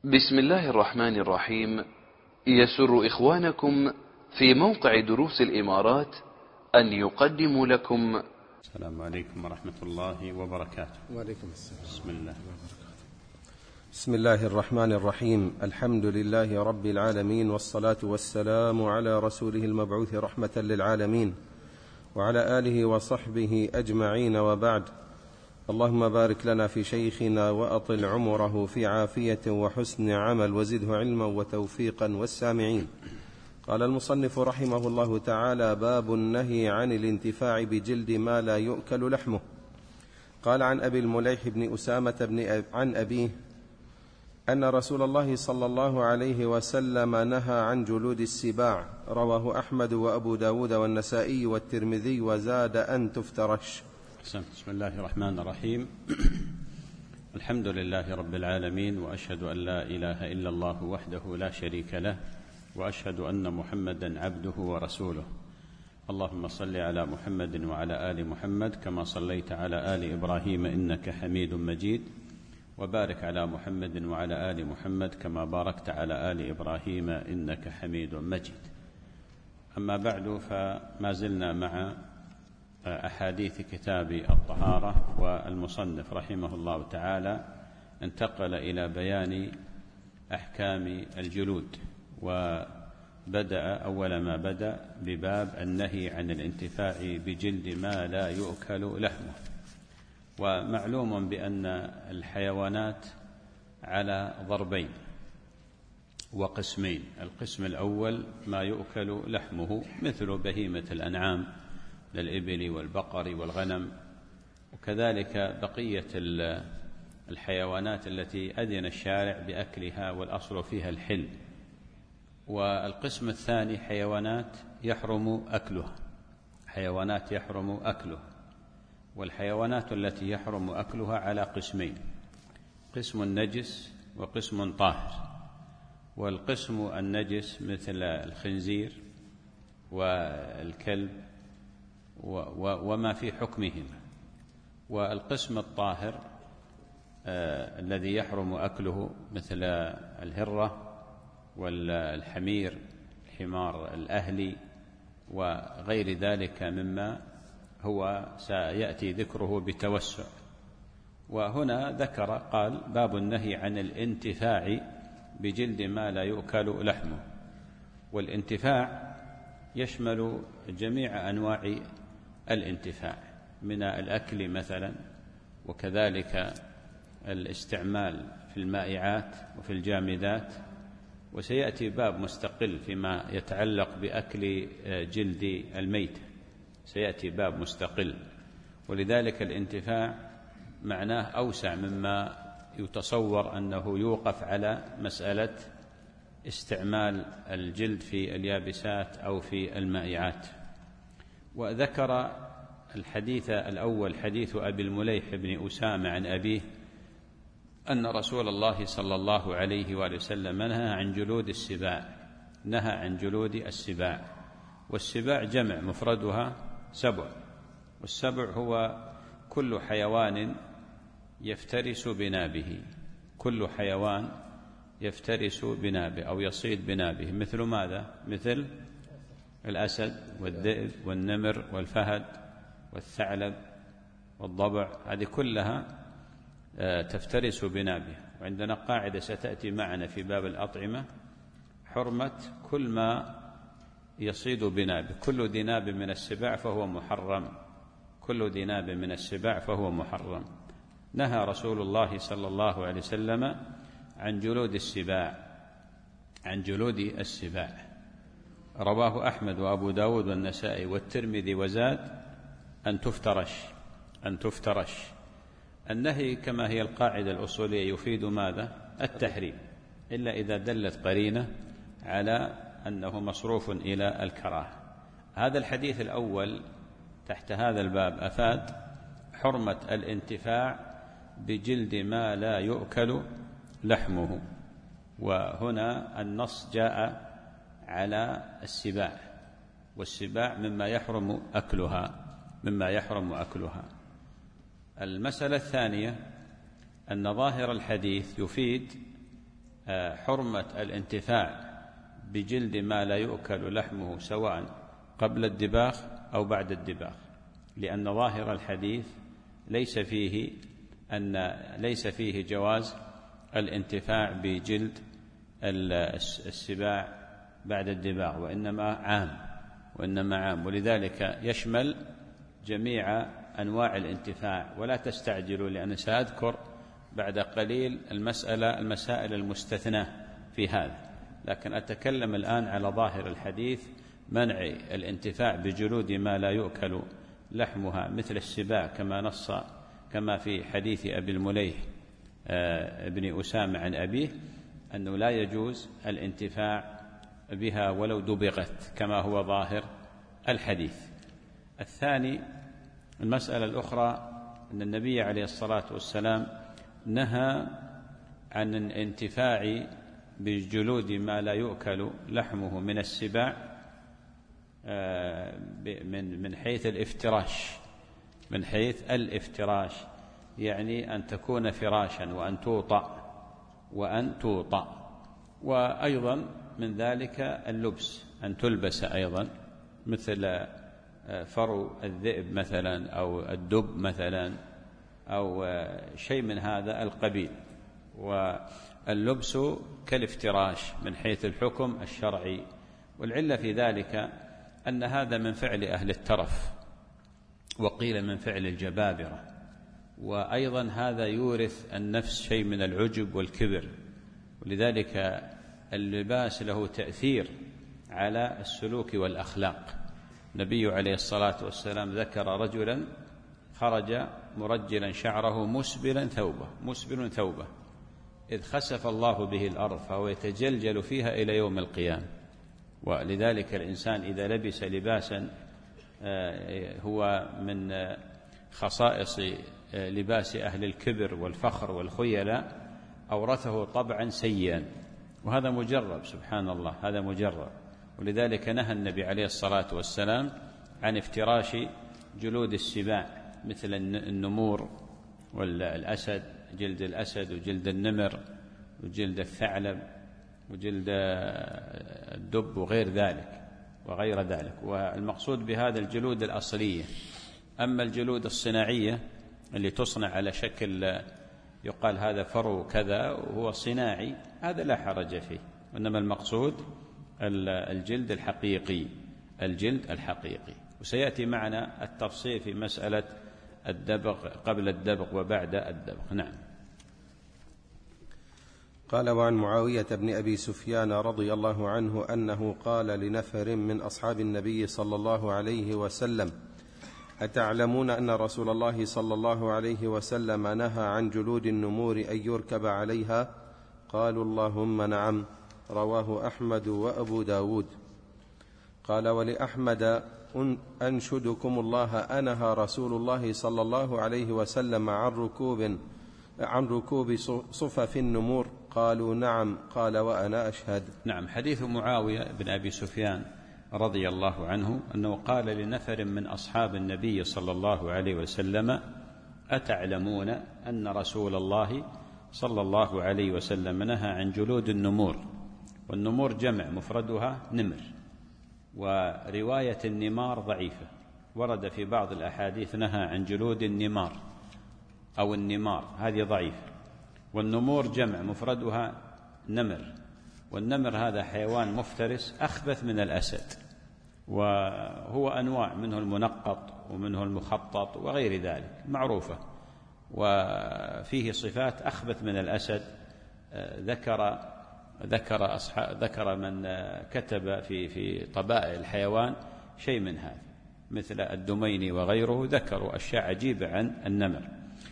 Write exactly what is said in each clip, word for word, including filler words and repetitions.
بسم الله الرحمن الرحيم. يسر إخوانكم في موقع دروس الإمارات أن يقدموا لكم. السلام عليكم ورحمة الله وبركاته. وعليكم السلام. بسم الله. بسم الله الرحمن الرحيم. الحمد لله رب العالمين، والصلاة والسلام على رسوله المبعوث رحمة للعالمين وعلى آله وصحبه أجمعين، وبعد. اللهم بارك لنا في شيخنا وأطل عمره في عافية وحسن عمل، وزده علما وتوفيقا والسامعين. قال المصنف رحمه الله تعالى: باب النهي عن الانتفاع بجلد ما لا يؤكل لحمه. قال عن أبي المليح بن أسامة بن أب عن أبيه أن رسول الله صلى الله عليه وسلم نهى عن جلود السباع. رواه أحمد وأبو داود والنسائي والترمذي، وزاد أن تفترش. بسم الله الرحمن الرحيم. الحمد لله رب العالمين، وأشهد أن لا إله إلا الله وحده لا شريك له، وأشهد أن محمدا عبده ورسوله. اللهم صل على محمد وعلى آل محمد كما صليت على آل إبراهيم إنك حميد مجيد، وبارك على محمد وعلى آل محمد كما باركت على آل إبراهيم إنك حميد مجيد. أما بعد، فما زلنا مع أحاديث كتاب الطهارة، والمصنف رحمه الله تعالى انتقل إلى بيان أحكام الجلود، وبدأ أول ما بدأ بباب النهي عن الانتفاع بجلد ما لا يؤكل لحمه. ومعلوم بأن الحيوانات على ضربين وقسمين: القسم الأول ما يؤكل لحمه مثل بهيمة الأنعام للإبل والبقر والغنم، وكذلك بقية الحيوانات التي أذن الشارع بأكلها والأصل فيها الحل. والقسم الثاني حيوانات يحرم أكلها حيوانات يحرم أكلها والحيوانات التي يحرم أكلها على قسمين: قسم نجس وقسم طاهر. والقسم النجس مثل الخنزير والكلب وما في حكمهما، والقسم الطاهر آه الذي يحرم أكله مثل الهرة والحمير، الحمار الأهلي وغير ذلك مما هو سيأتي ذكره بتوسع. وهنا ذكر قال: باب النهي عن الانتفاع بجلد ما لا يؤكل لحمه. والانتفاع يشمل جميع أنواع الانتفاع، من الأكل مثلا، وكذلك الاستعمال في المائعات وفي الجامدات. وسيأتي باب مستقل فيما يتعلق بأكل جلد الميت، سيأتي باب مستقل. ولذلك الانتفاع معناه أوسع مما يتصور أنه يوقف على مسألة استعمال الجلد في اليابسات أو في المائعات. وذكر الحديث الأول حديث أبي المليح بن أسامة عن أبيه أن رسول الله صلى الله عليه وآله وسلم نهى عن جلود السباع نهى عن جلود السباع والسباع جمع، مفردها سبع. والسبع هو كل حيوان يفترس بنابه كل حيوان يفترس بنابه أو يصيد بنابه، مثل ماذا؟ مثل الأسد والذئب والنمر والفهد والثعلب والضبع، هذه كلها تفترس بنابه. وعندنا قاعدة ستأتي معنا في باب الأطعمة: حرمة كل ما يصيد بنابه، كل ذي ناب من السباع فهو محرم كل ذي ناب من السباع فهو محرم. نهى رسول الله صلى الله عليه وسلم عن جلود السباع عن جلود السباع رواه أحمد وأبو داود والنسائي والترمذي، وزاد أن تفترش أن تفترش النهي كما هي القاعدة الأصولية يفيد ماذا؟ التحريم، إلا إذا دلت قرينة على أنه مصروف إلى الكراهة. هذا الحديث الأول تحت هذا الباب أفاد حرمة الانتفاع بجلد ما لا يؤكل لحمه. وهنا النص جاء على السباع، والسباع مما يحرم أكلها مما يحرم أكلها. المسألة الثانية أن ظاهر الحديث يفيد حرمة الانتفاع بجلد ما لا يؤكل لحمه سواء قبل الدباغ أو بعد الدباغ، لأن ظاهر الحديث ليس فيه أن ليس فيه جواز الانتفاع بجلد السباع بعد الدباغ، وإنما عام وإنما عام ولذلك يشمل جميع أنواع الانتفاع. ولا تستعجلوا، لأن سأذكر بعد قليل المسألة المسائل المستثناة في هذا، لكن أتكلم الآن على ظاهر الحديث: منع الانتفاع بجلود ما لا يؤكل لحمها مثل السباع، كما نص كما في حديث أبي المليح ابن أسامة عن أبيه أنه لا يجوز الانتفاع بها ولو دبغت، كما هو ظاهر الحديث. الثاني، المسألة الأخرى، أن النبي عليه الصلاة والسلام نهى عن الانتفاع بجلود ما لا يؤكل لحمه من السباع من من حيث الافتراش من حيث الافتراش يعني أن تكون فراشا وأن توطأ وأن توطأ وأيضا من ذلك اللبس، أن تلبس أيضا، مثل فرو الذئب مثلا أو الدب مثلا أو شيء من هذا القبيل. واللبس كالافتراش من حيث الحكم الشرعي، والعلة في ذلك أن هذا من فعل أهل الترف، وقيل من فعل الجبابرة، وأيضا هذا يورث النفس شيء من العجب والكبر، ولذلك اللباس له تأثير على السلوك والأخلاق. النبي عليه الصلاة والسلام ذكر رجلا خرج مرجلا شعره مسبلا ثوبه مسبل ثوبه إذ خسف الله به الأرض فهو يتجلجل فيها إلى يوم القيامة. ولذلك الإنسان إذا لبس لباسا هو من خصائص لباس أهل الكبر والفخر والخيلاء أورثه طبعا سيئا، وهذا مجرب، سبحان الله، هذا مجرب. ولذلك نهى النبي عليه الصلاة والسلام عن افتراش جلود السباع مثل النمور والأسد، جلد الأسد وجلد النمر وجلد الثعلب وجلد الدب وغير ذلك وغير ذلك. والمقصود بهذا الجلود الأصلية. أما الجلود الصناعية اللي تصنع على شكل يقال هذا فرو كذا وهو صناعي، هذا لا حرج فيه، وإنما المقصود الجلد الحقيقي الجلد الحقيقي. وسيأتي معنا التفصيل في مسألة الدبغ قبل الدبغ وبعد الدبغ. نعم. قال: وعن معاوية بن أبي سفيان رضي الله عنه أنه قال لنفر من أصحاب النبي صلى الله عليه وسلم: أتعلمون أن رسول الله صلى الله عليه وسلم نهى عن جلود النمور أن يركب عليها؟ قالوا: اللهم نعم. رواه أحمد وأبو داود. قال: ولأحمد: أنشدكم الله أنهى رسول الله صلى الله عليه وسلم عن ركوب عن ركوب صفف النمور؟ قالوا: نعم. قال: وأنا أشهد. نعم. حديث معاوية بن أبي سفيان رضي الله عنه أنه قال لنفر من أصحاب النبي صلى الله عليه وسلم: أتعلمون أن رسول الله صلى الله عليه وسلم نهى عن جلود النمور؟ والنمور جمع مفردها نمر، ورواية النمار ضعيفة، ورد في بعض الأحاديث نهى عن جلود النمار أو النمار، هذه ضعيفة. والنمور جمع مفردها نمر، والنمر هذا حيوان مفترس أخبث من الأسد، وهو أنواع، منه المنقط ومنه المخطط وغير ذلك معروفة، وفيه صفات أخبث من الأسد. ذكر ذكر أصحاب ذكر من كتب في في طبائع الحيوان شيء من هذا، مثل الدميني وغيره، ذكروا أشياء عجيبة عن النمر.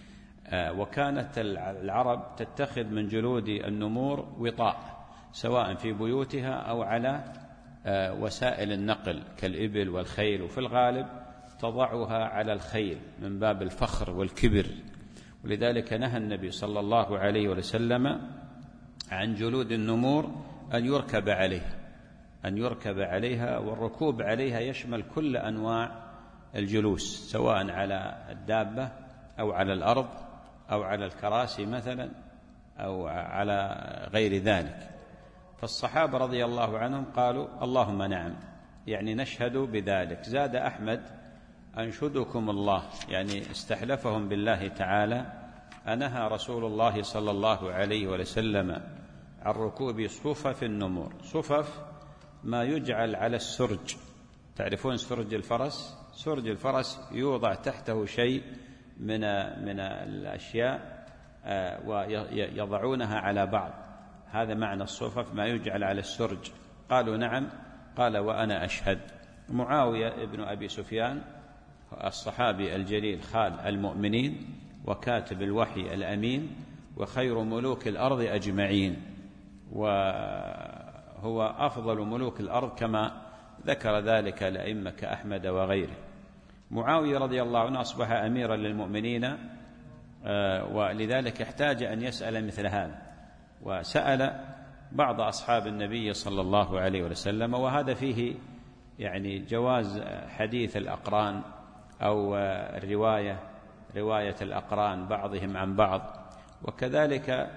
وكانت العرب تتخذ من جلود النمور وطاء، سواء في بيوتها أو على وسائل النقل كالإبل والخيل، وفي الغالب تضعها على الخيل من باب الفخر والكبر. ولذلك نهى النبي صلى الله عليه وسلم عن جلود النمور أن يركب عليها أن يركب عليها والركوب عليها يشمل كل أنواع الجلوس، سواء على الدابة أو على الأرض أو على الكراسي مثلا أو على غير ذلك. فالصحابة رضي الله عنهم قالوا اللهم نعم، يعني نشهد بذلك. زاد أحمد أنشدكم الله، يعني استحلفهم بالله تعالى: أنهى رسول الله صلى الله عليه وسلم عن ركوب صفف النمور. صفف ما يجعل على السرج، تعرفون سرج الفرس؟ سرج الفرس يوضع تحته شيء من من الأشياء ويضعونها على بعض، هذا معنى الصفف، ما يجعل على السرج. قالوا نعم. قال وأنا أشهد. معاوية ابن أبي سفيان الصحابي الجليل خال المؤمنين وكاتب الوحي الأمين وخير ملوك الأرض أجمعين، وهو أفضل ملوك الأرض كما ذكر ذلك الأئمة كأحمد وغيره. معاوية رضي الله عنه أصبح أميرا للمؤمنين، ولذلك احتاج أن يسأل مثل هذا، وسأل بعض أصحاب النبي صلى الله عليه وسلم، وهذا فيه يعني جواز حديث الأقران أو الرواية رواية الأقران بعضهم عن بعض، وكذلك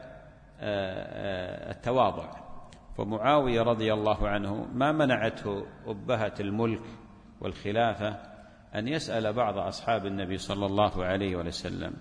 التواضع. فمعاوية رضي الله عنه ما منعته أبهة الملك والخلافة أن يسأل بعض أصحاب النبي صلى الله عليه وسلم،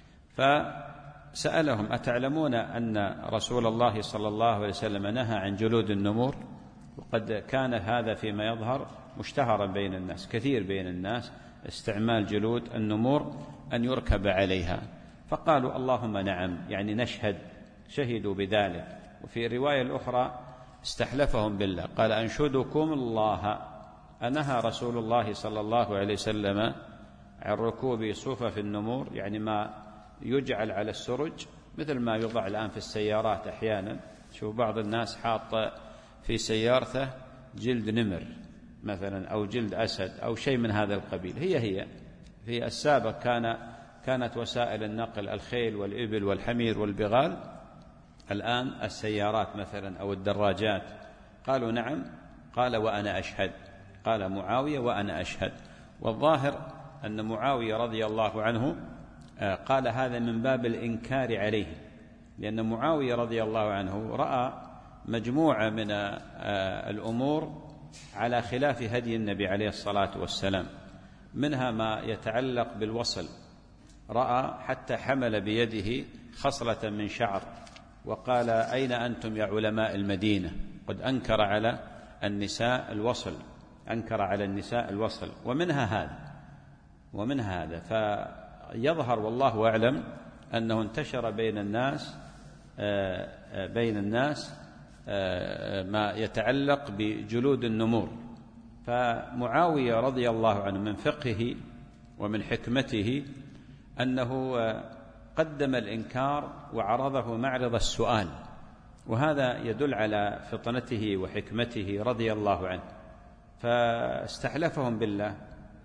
فسألهم: أتعلمون أن رسول الله صلى الله عليه وسلم نهى عن جلود النمور؟ وقد كان هذا فيما يظهر مشتهرا بين الناس، كثير بين الناس استعمال جلود النمور أن يركب عليها. فقالوا اللهم نعم، يعني نشهد، شهدوا بذلك. وفي الرواية الأخرى استحلفهم بالله، قال أنشدكم الله أنهى رسول الله صلى الله عليه وسلم عن ركوب صفف النمور، يعني ما يجعل على السرج، مثل ما يوضع الآن في السيارات أحيانا. شوف بعض الناس حاط في سيارته جلد نمر مثلا أو جلد أسد أو شيء من هذا القبيل. هي هي في السابق كان كانت وسائل النقل الخيل والإبل والحمير والبغال، الآن السيارات مثلا أو الدراجات. قالوا نعم. قال وأنا أشهد. قال معاوية وأنا أشهد. والظاهر أن معاوية رضي الله عنه قال هذا من باب الإنكار عليه، لأن معاوية رضي الله عنه رأى مجموعة من الأمور على خلاف هدي النبي عليه الصلاة والسلام، منها ما يتعلق بالوصل، رأى حتى حمل بيده خصلة من شعر وقال أين أنتم يا علماء المدينة؟ قد أنكر على النساء الوصل، أنكر على النساء الوصل. ومنها هذا ومنها هذا فيظهر والله أعلم أنه انتشر بين الناس بين الناس ما يتعلق بجلود النمور. فمعاوية رضي الله عنه من فقهه ومن حكمته أنه قدم الإنكار وعرضه معرض السؤال، وهذا يدل على فطنته وحكمته رضي الله عنه. فاستحلفهم بالله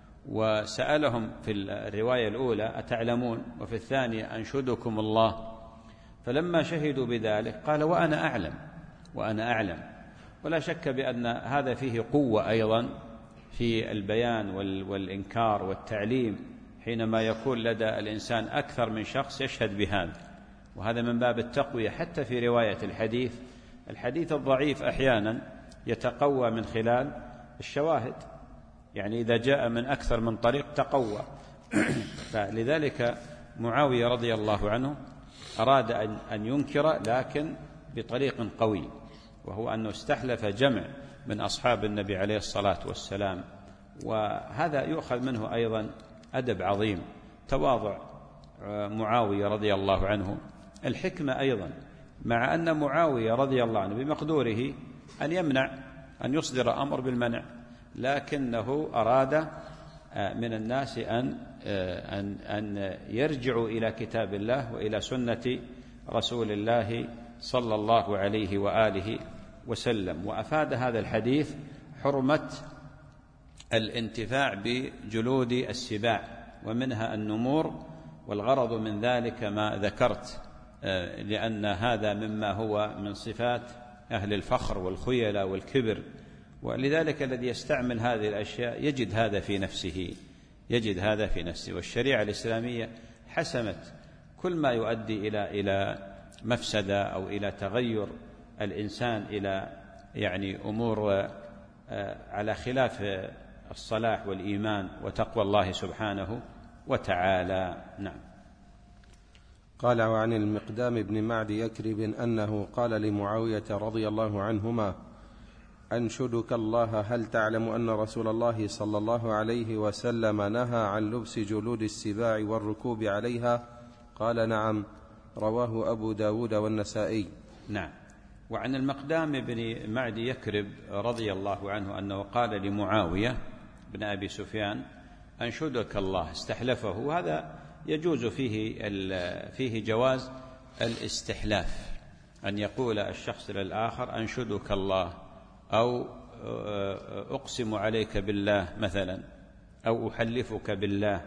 وسألهم في الرواية الأولى أتعلمون، وفي الثانية أنشدكم الله. فلما شهدوا بذلك قال وأنا أعلم وأنا أعلم. ولا شك بأن هذا فيه قوة أيضا في البيان والإنكار والتعليم، حينما يكون لدى الإنسان أكثر من شخص يشهد بهذا، وهذا من باب التقوية. حتى في رواية الحديث الحديث الضعيف أحيانا يتقوى من خلال الشواهد، يعني إذا جاء من أكثر من طريق تقوى. فلذلك معاوية رضي الله عنه أراد أن ينكر لكن بطريق قوي، وهو أنه استحلف جمع من أصحاب النبي عليه الصلاة والسلام. وهذا يؤخذ منه أيضا أدب عظيم، تواضع معاوية رضي الله عنه، الحكمة أيضا، مع أن معاوية رضي الله عنه بمقدوره أن يمنع، أن يصدر أمر بالمنع، لكنه أراد من الناس أن أن أن يرجعوا إلى كتاب الله وإلى سنة رسول الله صلى الله عليه وآله وسلم. وأفاد هذا الحديث حرمة الانتفاع بجلود السباع ومنها النمور، والغرض من ذلك ما ذكرت، لأن هذا مما هو من صفات أهل الفخر والخيلة والكبر، ولذلك الذي يستعمل هذه الأشياء يجد هذا في نفسه يجد هذا في نفسه. والشريعة الإسلامية حسمت كل ما يؤدي إلى إلى مفسدة أو إلى تغير الإنسان إلى يعني أمور على خلاف الصلاح والإيمان وتقوى الله سبحانه وتعالى. نعم. قال: وعن المقدام بن معد يكرب أنه قال لمعاوية رضي الله عنهما: أنشدك الله، هل تعلم أن رسول الله صلى الله عليه وسلم نهى عن لبس جلود السباع والركوب عليها؟ قال: نعم. رواه أبو داود والنسائي. نعم. وعن المقدام بن معد يكرب رضي الله عنه أنه قال لمعاوية بن أبي سفيان: أنشدك الله، استحلفه. وهذا يجوز فيه فيه جواز الاستحلاف، أن يقول الشخص للآخر: أنشدك الله، أو أقسم عليك بالله مثلا، أو أحلفك بالله،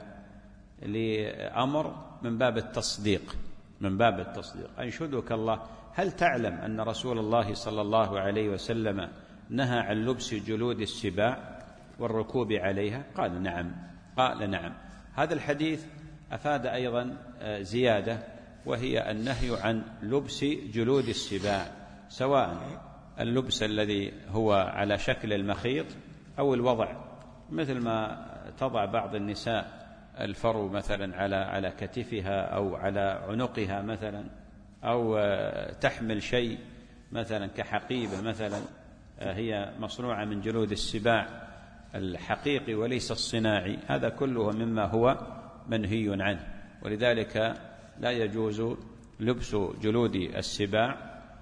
لأمر من باب التصديق من باب التصديق أنشدك الله، هل تعلم أن رسول الله صلى الله عليه وسلم نهى عن لبس جلود السباع والركوب عليها؟ قال: نعم. قال: نعم. هذا الحديث أفاد أيضا زيادة، وهي النهي عن لبس جلود السباع، سواء اللبس الذي هو على شكل المخيط أو الوضع، مثل ما تضع بعض النساء الفرو مثلا على على كتفها أو على عنقها مثلا، أو تحمل شيء مثلا كحقيبة مثلا هي مصنوعة من جلود السباع الحقيقي وليس الصناعي، هذا كله مما هو منهي عنه. ولذلك لا يجوز لبس جلود السباع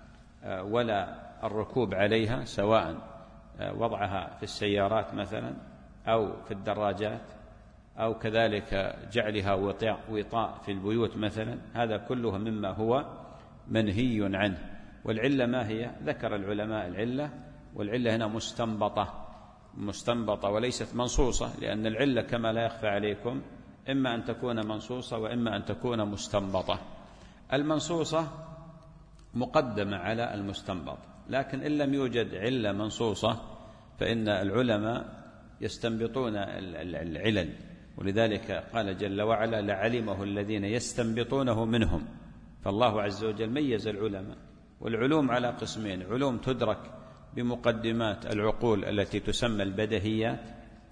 ولا الركوب عليها، سواء وضعها في السيارات مثلا أو في الدراجات، أو كذلك جعلها وطاء في البيوت مثلا، هذا كله مما هو منهي عنه. والعلة ما هي؟ ذكر العلماء العلة، والعلة هنا مستنبطة مستنبطة وليست منصوصة، لأن العلة كما لا يخفى عليكم إما أن تكون منصوصة وإما أن تكون مستنبطة. المنصوصة مقدمة على المستنبط، لكن إن لم يوجد علة منصوصة فإن العلماء يستنبطون العلل، ولذلك قال جل وعلا: لعلمه الذين يستنبطونه منهم. فالله عز وجل ميز العلماء، والعلوم على قسمين: علوم تدرك بمقدمات العقول التي تسمى البديهيات،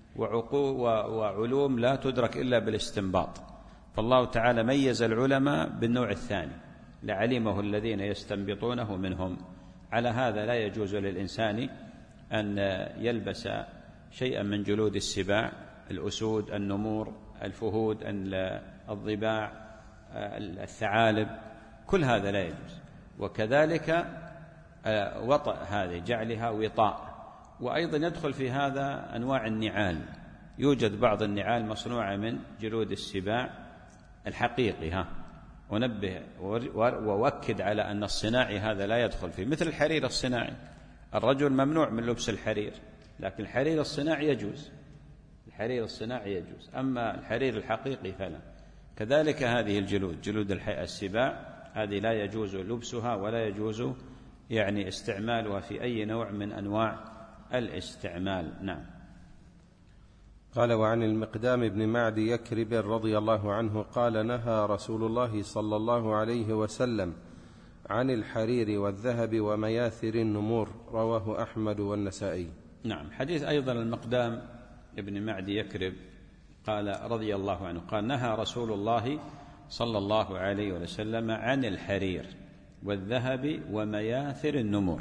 وعلوم لا تدرك إلا بالاستنباط. فالله تعالى ميز العلماء بالنوع الثاني: لعلمه الذين يستنبطونه منهم. على هذا لا يجوز للإنسان أن يلبس شيئا من جلود السباع، الأسود، النمور، الفهود، الضباع، الثعالب، كل هذا لا يجوز. وكذلك وطأ هذه، جعلها وطاء. وأيضا يدخل في هذا أنواع النعال، يوجد بعض النعال مصنوعة من جلود السباع الحقيقي، ها ونبه ووكد على أن الصناعي هذا لا يدخل فيه، مثل الحرير الصناعي. الرجل ممنوع من لبس الحرير، لكن الحرير الصناعي يجوز، الحرير الصناعي يجوز، أما الحرير الحقيقي فلا. كذلك هذه الجلود، جلود السباع، هذه لا يجوز لبسها ولا يجوز يعني استعمالها في أي نوع من أنواع الاستعمال. نعم. قال: وعن المقدام بن معد يكرب رضي الله عنه قال: نهى رسول الله صلى الله عليه وسلم عن الحرير والذهب ومياثر النمور. رواه أحمد والنسائي. نعم. حديث أيضا المقدام ابن معد يكرب قال رضي الله عنه قال: نهى رسول الله صلى الله عليه وسلم عن الحرير والذهب ومياثر النمور.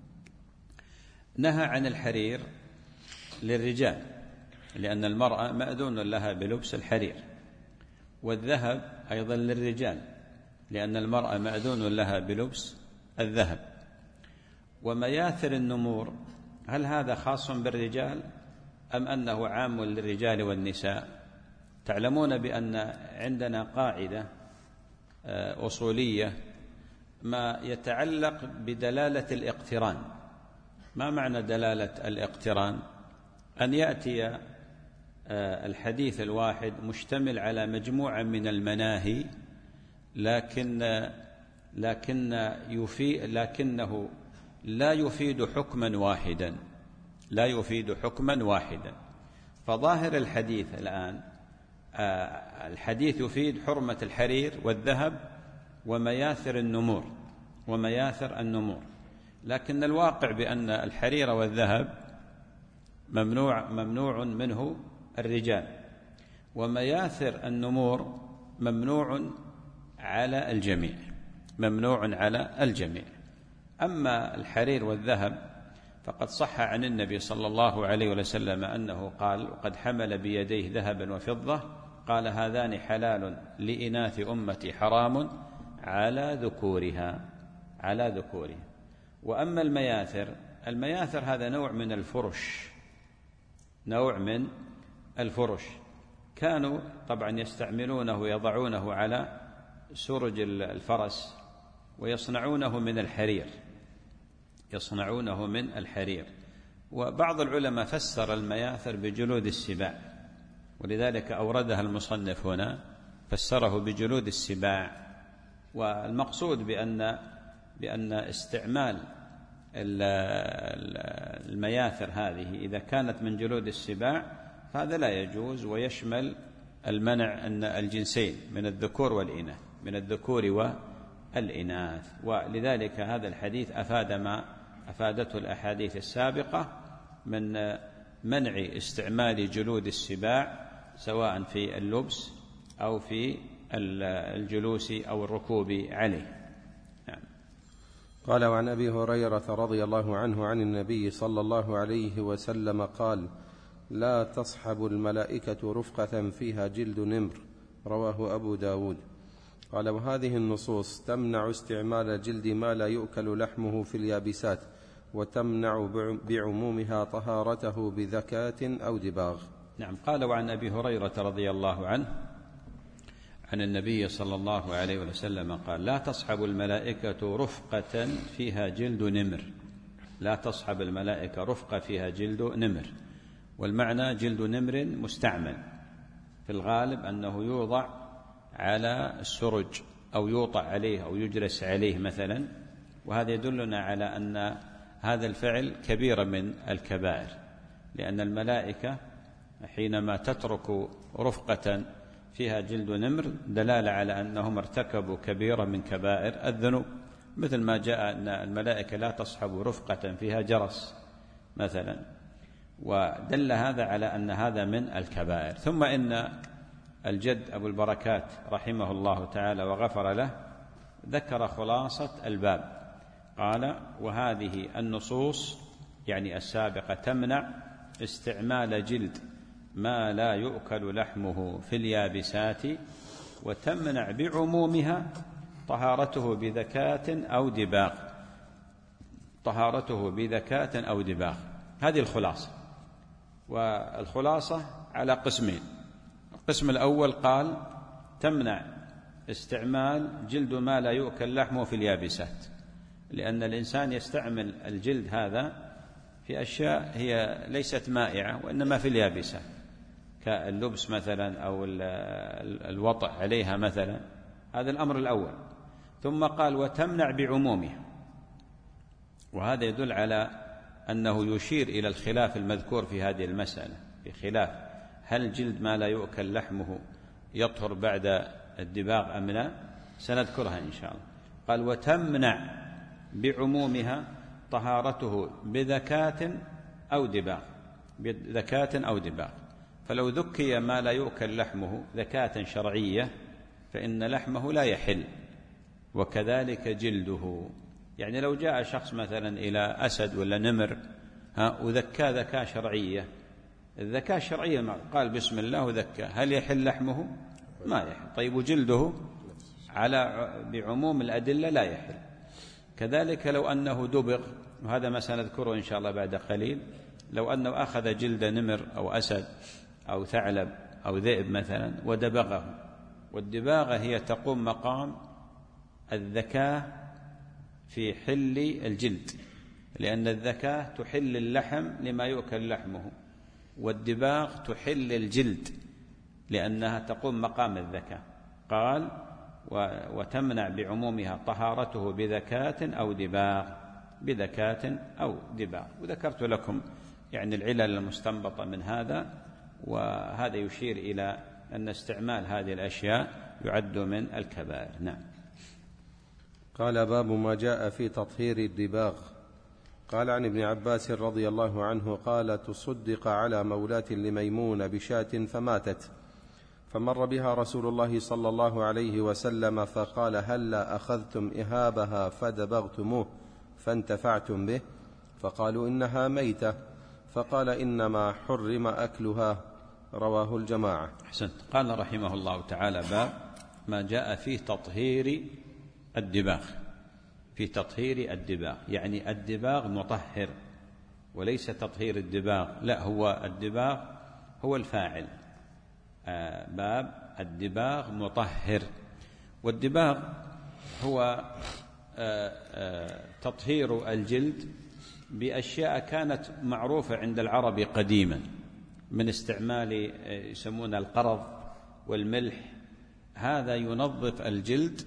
نهى عن الحرير للرجال، لأن المرأة مأذون لها بلبس الحرير، والذهب أيضا للرجال، لأن المرأة مأذون لها بلبس الذهب. ومياثر النمور، هل هذا خاص بالرجال أم أنه عام للرجال والنساء؟ تعلمون بأن عندنا قاعدة أصولية ما يتعلق بدلالة الاقتران. ما معنى دلالة الاقتران؟ أن يأتي الحديث الواحد مشتمل على مجموعة من المناهي، لكن لكن يفيد لكنه لا يفيد حكما واحدا لا يفيد حكما واحدا فظاهر الحديث الآن الحديث يفيد حرمة الحرير والذهب ومياثر النمور، ومياثر النمور. لكن الواقع بأن الحرير والذهب ممنوع ممنوع منه الرجال، ومياثر النمور ممنوع على الجميع ممنوع على الجميع. أما الحرير والذهب فقد صح عن النبي صلى الله عليه وسلم أنه قال: وقد حمل بيديه ذهبا وفضة، قال: هذان حلال لإناث أمتي حرام على ذكورها على ذكورها. وأما المياثر المياثر هذا نوع من الفرش نوع من الفرش كانوا طبعا يستعملونه ويضعونه على سرج الفرس، ويصنعونه من الحرير يصنعونه من الحرير وبعض العلماء فسر المياثر بجلود السباع، ولذلك أوردها المصنف هنا، فسره بجلود السباع. والمقصود بأن بأن استعمال المياثر هذه إذا كانت من جلود السباع فهذا لا يجوز، ويشمل المنع أن الجنسين من الذكور والإناث من الذكور والإناث. ولذلك هذا الحديث أفاد ما أفادته الأحاديث السابقة من منع استعمال جلود السباع سواء في اللبس أو في الجلوس أو الركوب عليه. نعم. قال: وعن أبي هريرة رضي الله عنه عن النبي صلى الله عليه وسلم قال: لا تصحب الملائكة رفقة فيها جلد نمر، رواه أبو داود. قال: وهذه النصوص تمنع استعمال جلد ما لا يؤكل لحمه في اليابسات، وتمنع بعمومها طهارته بذكاة أو دباغ. نعم. قال: وعن أبي هريرة رضي الله عنه عن النبي صلى الله عليه وسلم قال: لا تصحب الملائكة رفقة فيها جلد نمر لا تصحب الملائكة رفقة فيها جلد نمر. والمعنى جلد نمر مستعمل، في الغالب أنه يوضع على السرج أو يوطأ عليه أو يجلس عليه مثلا، وهذا يدلنا على أن هذا الفعل كبيرة من الكبائر، لأن الملائكة حينما تترك رفقة فيها جلد نمر دلالة على أنهم ارتكبوا كبيرة من كبائر الذنوب، مثل ما جاء أن الملائكة لا تصحب رفقة فيها جرس مثلا، ودل هذا على أن هذا من الكبائر. ثم إن الجد أبو البركات رحمه الله تعالى وغفر له ذكر خلاصة الباب، قال: وهذه النصوص يعني السابقة تمنع استعمال جلد ما لا يؤكل لحمه في اليابسات، وتمنع بعمومها طهارته بذكاة أو دباغ طهارته بذكاة أو دباغ. هذه الخلاصة. والخلاصة على قسمين: القسم الأول قال تمنع استعمال جلد ما لا يؤكل لحمه في اليابسات، لأن الإنسان يستعمل الجلد هذا في أشياء هي ليست مائعة وإنما في اليابسات، كاللبس مثلا أو الوطأ عليها مثلا. هذا الأمر الأول. ثم قال: وتمنع بعمومها، وهذا يدل على أنه يشير إلى الخلاف المذكور في هذه المسألة، في خلاف هل جلد ما لا يؤكل لحمه يطهر بعد الدباغ أم لا، سنذكرها إن شاء الله. قال: وتمنع بعمومها طهارته بذكاة أو دباغ بذكاة أو دباغ. فلو ذكي ما لا يؤكل لحمه ذكاة شرعية فإن لحمه لا يحل، وكذلك جلده. يعني لو جاء شخص مثلا إلى أسد ولا نمر ها وذكى ذكاة شرعية، الذكاة الشرعية قال بسم الله وذكى، هل يحل لحمه؟ ما يحل. طيب وجلده على بعموم الأدلة لا يحل. كذلك لو أنه دبغ، وهذا ما سنذكره إن شاء الله بعد قليل، لو أنه أخذ جلد نمر أو أسد أو ثعلب أو ذئب مثلا ودبغه، والدباغة هي تقوم مقام الذكاة في حل الجلد، لأن الذكاة تحل اللحم لما يؤكل لحمه، والدباغ تحل الجلد لأنها تقوم مقام الذكاة. قال: وتمنع بعمومها طهارته بذكاة أو دباغ بذكاة أو دباغ. وذكرت لكم يعني العلل المستنبطة من هذا، وهذا يشير إلى أن استعمال هذه الأشياء يعد من الكبائر. نعم. قال: باب ما جاء في تطهير الدباغ. قال عن ابن عباس رضي الله عنه قال: تصدق على مولاة لميمون بشاة فماتت، فمر بها رسول الله صلى الله عليه وسلم فقال: هلا أخذتم إهابها فدبغتموه فانتفعتم به؟ فقالوا: إنها ميتة. فقال: إنما حرم أكلها. رواه الجماعة. أحسنت. قال رحمه الله تعالى: باب ما جاء في تطهير الدباغ. في تطهير الدباغ يعني الدباغ مطهر، وليس تطهير الدباغ، لا، هو الدباغ هو الفاعل. آه باب الدباغ مطهر. والدباغ هو آه آه تطهير الجلد بأشياء كانت معروفة عند العرب قديما، من استعمال يسمون القرض والملح. هذا ينظف الجلد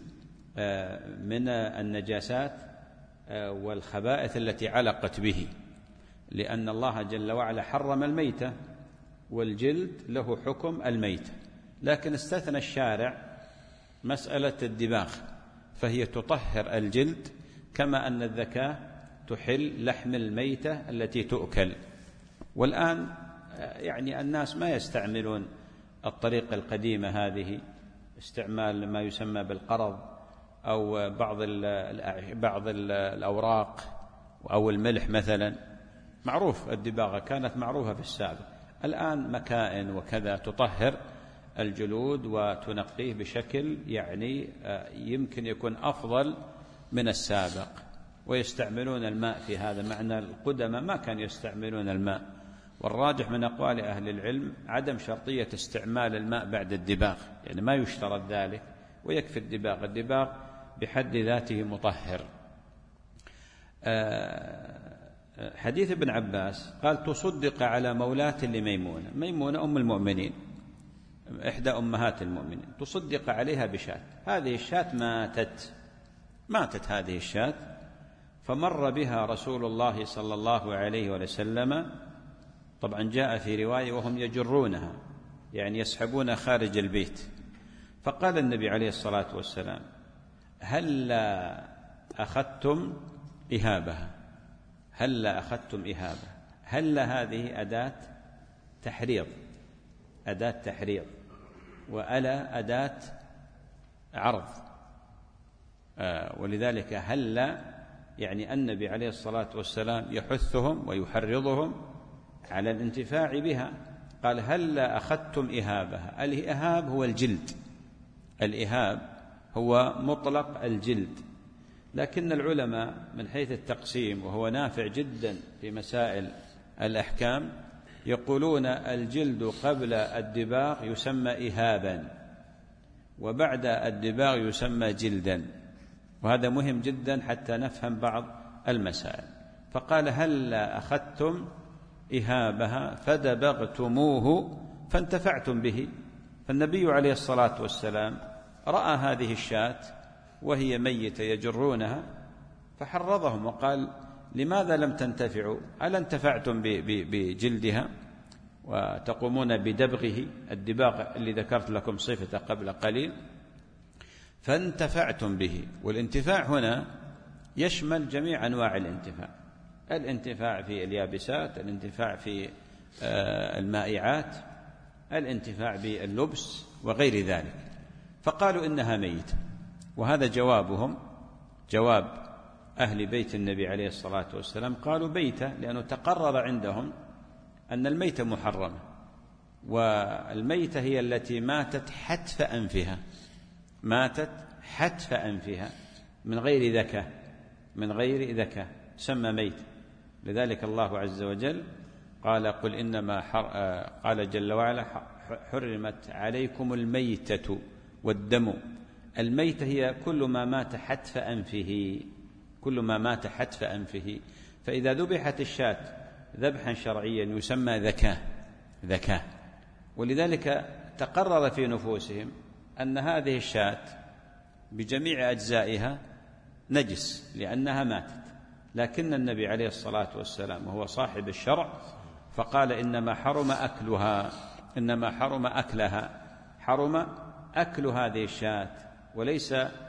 من النجاسات والخبائث التي علقت به، لأن الله جل وعلا حرم الميتة، والجلد له حكم الميتة، لكن استثنى الشارع مسألة الدباغ، فهي تطهر الجلد كما أن الذكاة تحل لحم الميتة التي تؤكل. والآن يعني الناس ما يستعملون الطريقة القديمة هذه، استعمال ما يسمى بالقرض أو بعض بعض الأوراق أو الملح مثلا. معروف الدباغة كانت معروفة في السابق، الآن مكائن وكذا تطهر الجلود وتنقيه بشكل يعني يمكن يكون أفضل من السابق، ويستعملون الماء في هذا. معنى القدماء ما كانوا يستعملون الماء، والراجح من أقوال أهل العلم عدم شرطية استعمال الماء بعد الدباغ، يعني ما يشترط ذلك، ويكفي الدباغ. الدباغ بحد ذاته مطهر. حديث ابن عباس قال: تصدق على مولاة لميمونة. ميمونة أم المؤمنين، إحدى أمهات المؤمنين، تصدق عليها بشاة. هذه الشاة ماتت ماتت هذه الشاة، فمر بها رسول الله صلى الله عليه وسلم. طبعا جاء في رواية وهم يجرونها، يعني يسحبون خارج البيت. فقال النبي عليه الصلاة والسلام: هلا أخذتم إهابها. هلا أخذتم إهابها. هلا هذه أداة تحريض، أداة تحريض، وألا أداة عرض. آه ولذلك هلا يعني النبي عليه الصلاة والسلام يحثهم ويحرضهم على الانتفاع بها. قال: هلا أخذتم إهابها. الإهاب هو الجلد، الإهاب هو مطلق الجلد، لكن العلماء من حيث التقسيم، وهو نافع جدا في مسائل الأحكام، يقولون الجلد قبل الدباغ يسمى إهابا، وبعد الدباغ يسمى جلدا، وهذا مهم جدا حتى نفهم بعض المسائل. فقال: هلا أخذتم إهابها فدبغتموه فانتفعتم به. فالنبي عليه الصلاة والسلام رأى هذه الشاة وهي ميتة يجرونها، فحرضهم وقال: لماذا لم تنتفعوا؟ ألا انتفعتم بجلدها وتقومون بدبغه، الدباغ اللي ذكرت لكم صفته قبل قليل، فانتفعتم به. والانتفاع هنا يشمل جميع أنواع الانتفاع: الانتفاع في اليابسات، الانتفاع في المائعات، الانتفاع باللبس وغير ذلك. فقالوا إنها ميتة، وهذا جوابهم، جواب أهل بيت النبي عليه الصلاة والسلام. قالوا ميتة لأنه تقرر عندهم أن الميتة محرمة، والميتة هي التي ماتت حتف أنفها، ماتت حتف أنفها من غير ذكاء، من غير ذكاء سمى ميتة. لذلك الله عز وجل قال: قل إنما حر... قال جل وعلا: حرمت عليكم الميتة والدم. الميتة هي كل ما مات حتف أنفه، كل ما مات حتف أنفه. فإذا ذبحت الشاة ذبحا شرعيا يسمى ذكاء، ذكاء. ولذلك تقرر في نفوسهم أن هذه الشاة بجميع أجزائها نجس لأنها ماتت، لكن النبي عليه الصلاة والسلام وهو صاحب الشرع فقال: إنما حرم أكلها، إنما حرم أكلها، حرم أكل هذه الشاة، وليس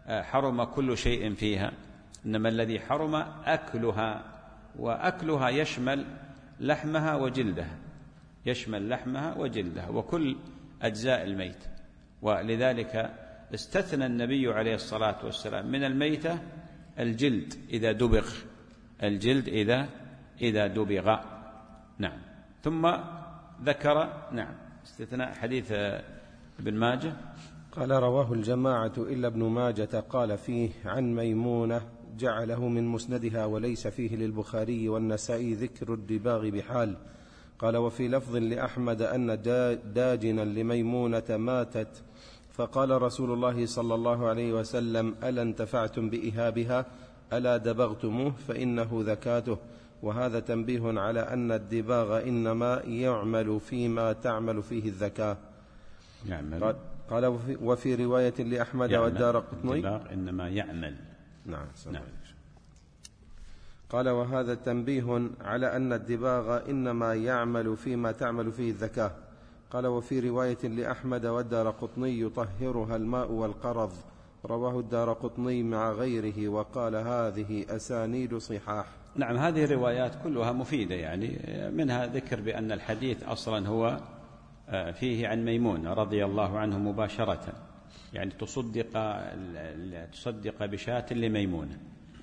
حرم كل شيء فيها، إنما الذي حرم أكلها، وأكلها يشمل لحمها وجلدها، يشمل لحمها وجلدها وكل أجزاء الميت. ولذلك استثنى النبي عليه الصلاة والسلام من الميتة الجلد إذا دبغ، الجلد إذا إذا دبغ. نعم. ثم ذكر نعم استثناء حديث ابن ماجه، قال رواه الجماعة إلا ابن ماجة قال فيه عن ميمونة جعله من مسندها وليس فيه للبخاري والنسائي ذكر الدباغ بحال. قال وفي لفظ لأحمد أن داجنا لميمونة ماتت فقال رسول الله صلى الله عليه وسلم ألا انتفعتم بإهابها ألا دبغتموه فإنه ذكاته. وهذا تنبيه على أن الدباغ إنما يعمل فيما تعمل فيه الذكاء. يعمل. قال وفي, وفي رواية لأحمد والدارقطني الدباغ إنما يعمل. نعم. نعم. قال وهذا تنبيه على أن الدباغ إنما يعمل فيما تعمل فيه الذكاء. قال وفي رواية لأحمد والدارقطني يطهرها الماء والقرض، رواه الدارقطني مع غيره وقال هذه أسانيد صحاح. نعم، هذه الروايات كلها مفيدة، يعني منها ذكر بأن الحديث أصلا هو فيه عن ميمون رضي الله عنه مباشرة، يعني تصدق تصدق بشاة لميمونة.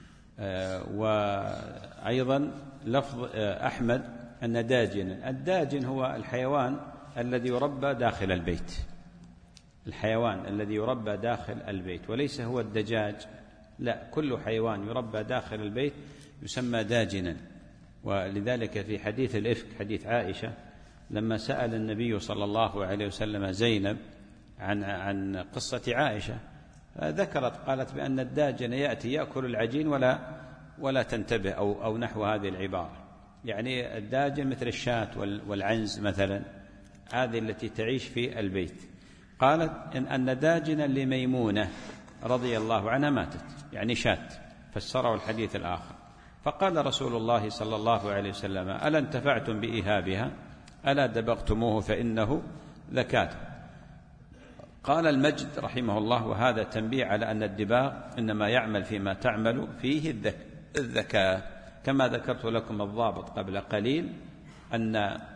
وأيضا لفظ أحمد أن داجنا، الداجن هو الحيوان الذي يربى داخل البيت، الحيوان الذي يربى داخل البيت، وليس هو الدجاج، لا، كل حيوان يربى داخل البيت يسمى داجنا. ولذلك في حديث الإفك، حديث عائشة، لما سأل النبي صلى الله عليه وسلم زينب عن عن قصة عائشة، ذكرت قالت بأن الداجن يأتي يأكل العجين ولا ولا تنتبه أو أو نحو هذه العبارة، يعني الداجن مثل الشاة والعنز مثلا، هذه التي تعيش في البيت. قالت إن أن داجنا لميمونة رضي الله عنها ماتت، يعني شاة، فسروا الحديث الآخر. فقال رسول الله صلى الله عليه وسلم ألا انتفعتم بإهابها ألا دبغتموه فإنه ذكاته. قال المجد رحمه الله وهذا تنبيه على أن الدباغ إنما يعمل فيما تعمل فيه الذكاء، كما ذكرت لكم الضابط قبل قليل أن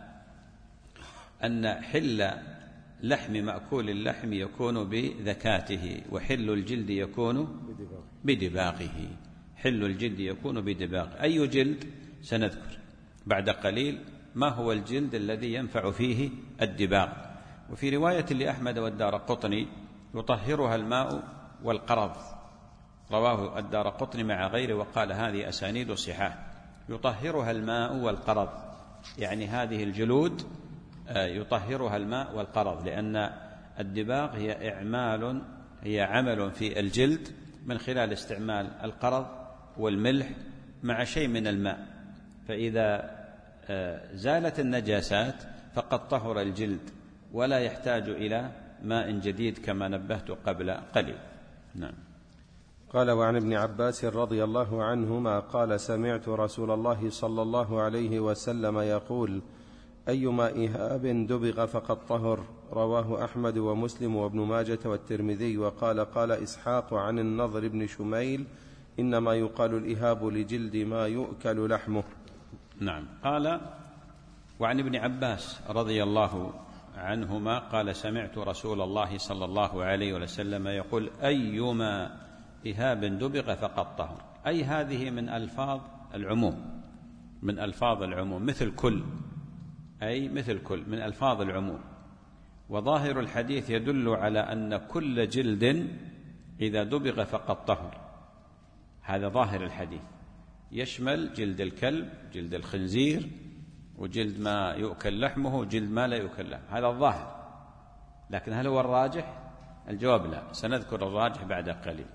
أن حل لحم مأكول اللحم يكون بذكاته، وحل الجلد يكون بدباغه. حل الجلد يكون بدباغه. أي جلد؟ سنذكر بعد قليل ما هو الجلد الذي ينفع فيه الدباغ. وفي رواية لأحمد والدارقطني يطهرها الماء والقرض، رواه الدارقطني مع غيره وقال هذه أسانيد صحاح. يطهرها الماء والقرض، يعني هذه الجلود يطهرها الماء والقرض، لأن الدباغ هي إعمال هي عمل في الجلد من خلال استعمال القرض والملح مع شيء من الماء، فإذا زالت النجاسات فقد طهر الجلد ولا يحتاج إلى ماء جديد كما نبهت قبل قليل. نعم. قال وعن ابن عباس رضي الله عنهما قال سمعت رسول الله صلى الله عليه وسلم يقول أيما إهاب دبغ فقد طهر، رواه أحمد ومسلم وابن ماجة والترمذي. وقال قال إسحاق عن النضر بن شميل إنما يقال الإهاب لجلد ما يؤكل لحمه. نعم. قال وعن ابن عباس رضي الله عنهما قال سمعت رسول الله صلى الله عليه وسلم يقول أيما إهاب دبغ فقد طهر، أي هذه من ألفاظ العموم، من ألفاظ العموم، مثل كل، أي مثل كل من ألفاظ العموم. وظاهر الحديث يدل على أن كل جلد إذا دبغ فقد طهر، هذا ظاهر الحديث، يشمل جلد الكلب، جلد الخنزير، وجلد ما يؤكل لحمه، وجلد ما لا يؤكل لحمه، هذا الظاهر. لكن هل هو الراجح؟ الجواب لا، سنذكر الراجح بعد قليل.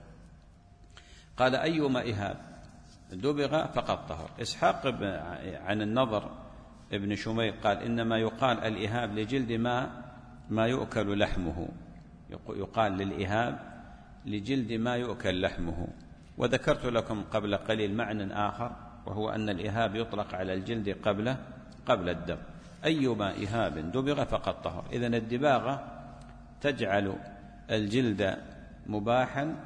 قال أيما إهاب دبغ فقد طهر. إسحاق عن النضر ابن شميل قال إنما يقال الإهاب لجلد ما ما يؤكل لحمه، يقال للإهاب لجلد ما يؤكل لحمه. وذكرت لكم قبل قليل معنى آخر، وهو أن الإهاب يطلق على الجلد قبل قبل الدم. أيما إهاب دبغ فقد طهر. إذن الدباغة تجعل الجلد مباحا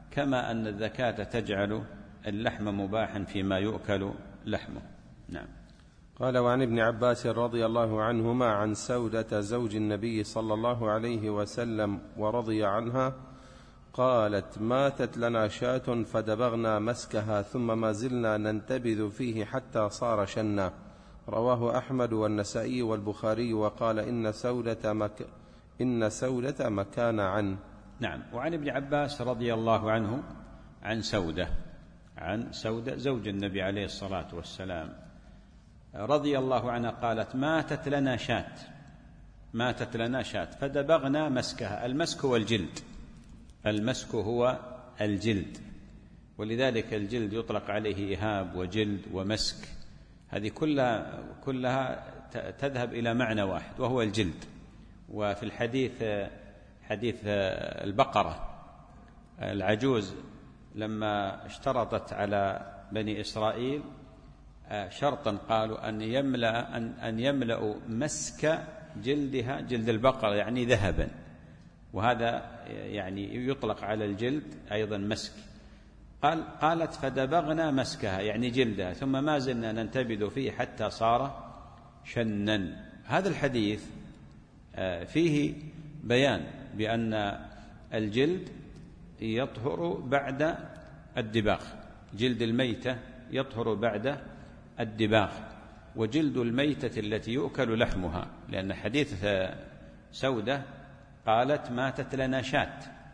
كما أن الزكاة تجعل اللحم مباحا فيما يؤكل لحمه. نعم. قال: وعن ابن عباس رضي الله عنهما عن سودة زوج النبي صلى الله عليه وسلم ورضي عنها قالت: ماتت لنا شاة فدبغنا مسكها ثم ما زلنا ننتبذ فيه حتى صار شنا. رواه أحمد والنسائي والبخاري، وقال إن سودة مك إن سودة مكان عن. نعم. وعن ابن عباس رضي الله عنه عن سودة عن سودة زوج النبي عليه الصلاة والسلام رضي الله عنها قالت: ماتت لنا شاة ماتت لنا شاة فدبغنا مسكها. المسك هو الجلد المسك هو الجلد ولذلك الجلد يطلق عليه إهاب وجلد ومسك، هذه كلها كلها تذهب إلى معنى واحد وهو الجلد. وفي الحديث حديث البقرة العجوز لما اشترطت على بني إسرائيل شرطا قالوا أن يملأ أن أن يملأوا مسك جلدها، جلد البقرة يعني ذهبا، وهذا يعني يطلق على الجلد أيضا مسك. قال قالت: فدبغنا مسكها يعني جلدها ثم ما زلنا ننتبذ فيه حتى صار شنا. هذا الحديث فيه بيان بأن الجلد يطهر بعد الدباغ، جلد الميتة يطهر بعد الدباغ، وجلد الميتة التي يؤكل لحمها، لأن حديث سودة قالت: ماتت لنا شاة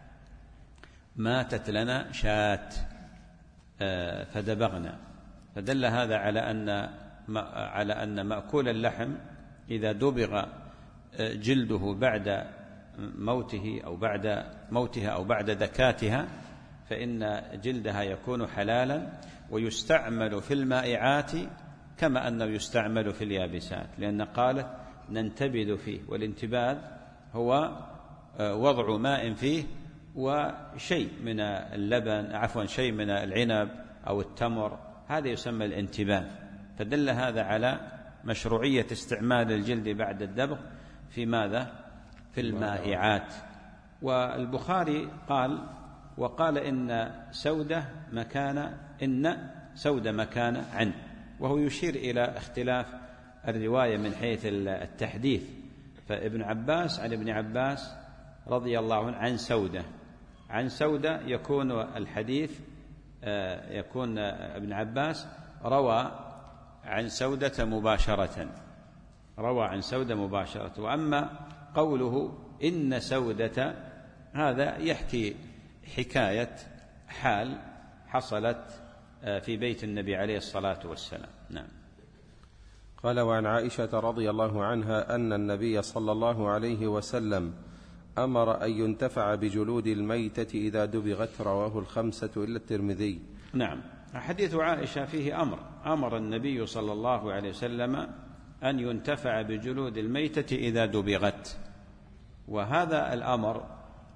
ماتت لنا شاة فدبغنا، فدل هذا على أن على أن مأكول اللحم إذا دبغ جلده بعد موته أو بعد موتها أو بعد ذكاتها فإن جلدها يكون حلالا ويستعمل في المائعات كما أنه يستعمل في اليابسات، لأن قالت: ننتبذ فيه، والانتباذ هو وضع ماء فيه وشيء من اللبن عفوا شيء من العنب أو التمر، هذا يسمى الانتباذ. فدل هذا على مشروعية استعمال الجلد بعد الدبغ في ماذا؟ في المائعات. والبخاري قال وقال إن سودة مكان إن سودة مكان عن، وهو يشير إلى اختلاف الرواية من حيث التحديث. فابن عباس عن ابن عباس رضي الله عنه عن سودة عن سودة يكون الحديث يكون ابن عباس روى عن سودة مباشرة روى عن سودة مباشرة. وأما قوله إن سودة هذا يحكي حكاية حال حصلت في بيت النبي عليه الصلاة والسلام. نعم. قال: وعن عائشة رضي الله عنها أن النبي صلى الله عليه وسلم أمر أن ينتفع بجلود الميتة إذا دبغت. رواه الخمسة إلا الترمذي. نعم. حديث عائشة فيه أمر أمر النبي صلى الله عليه وسلم أن ينتفع بجلود الميتة إذا دبغت، وهذا الأمر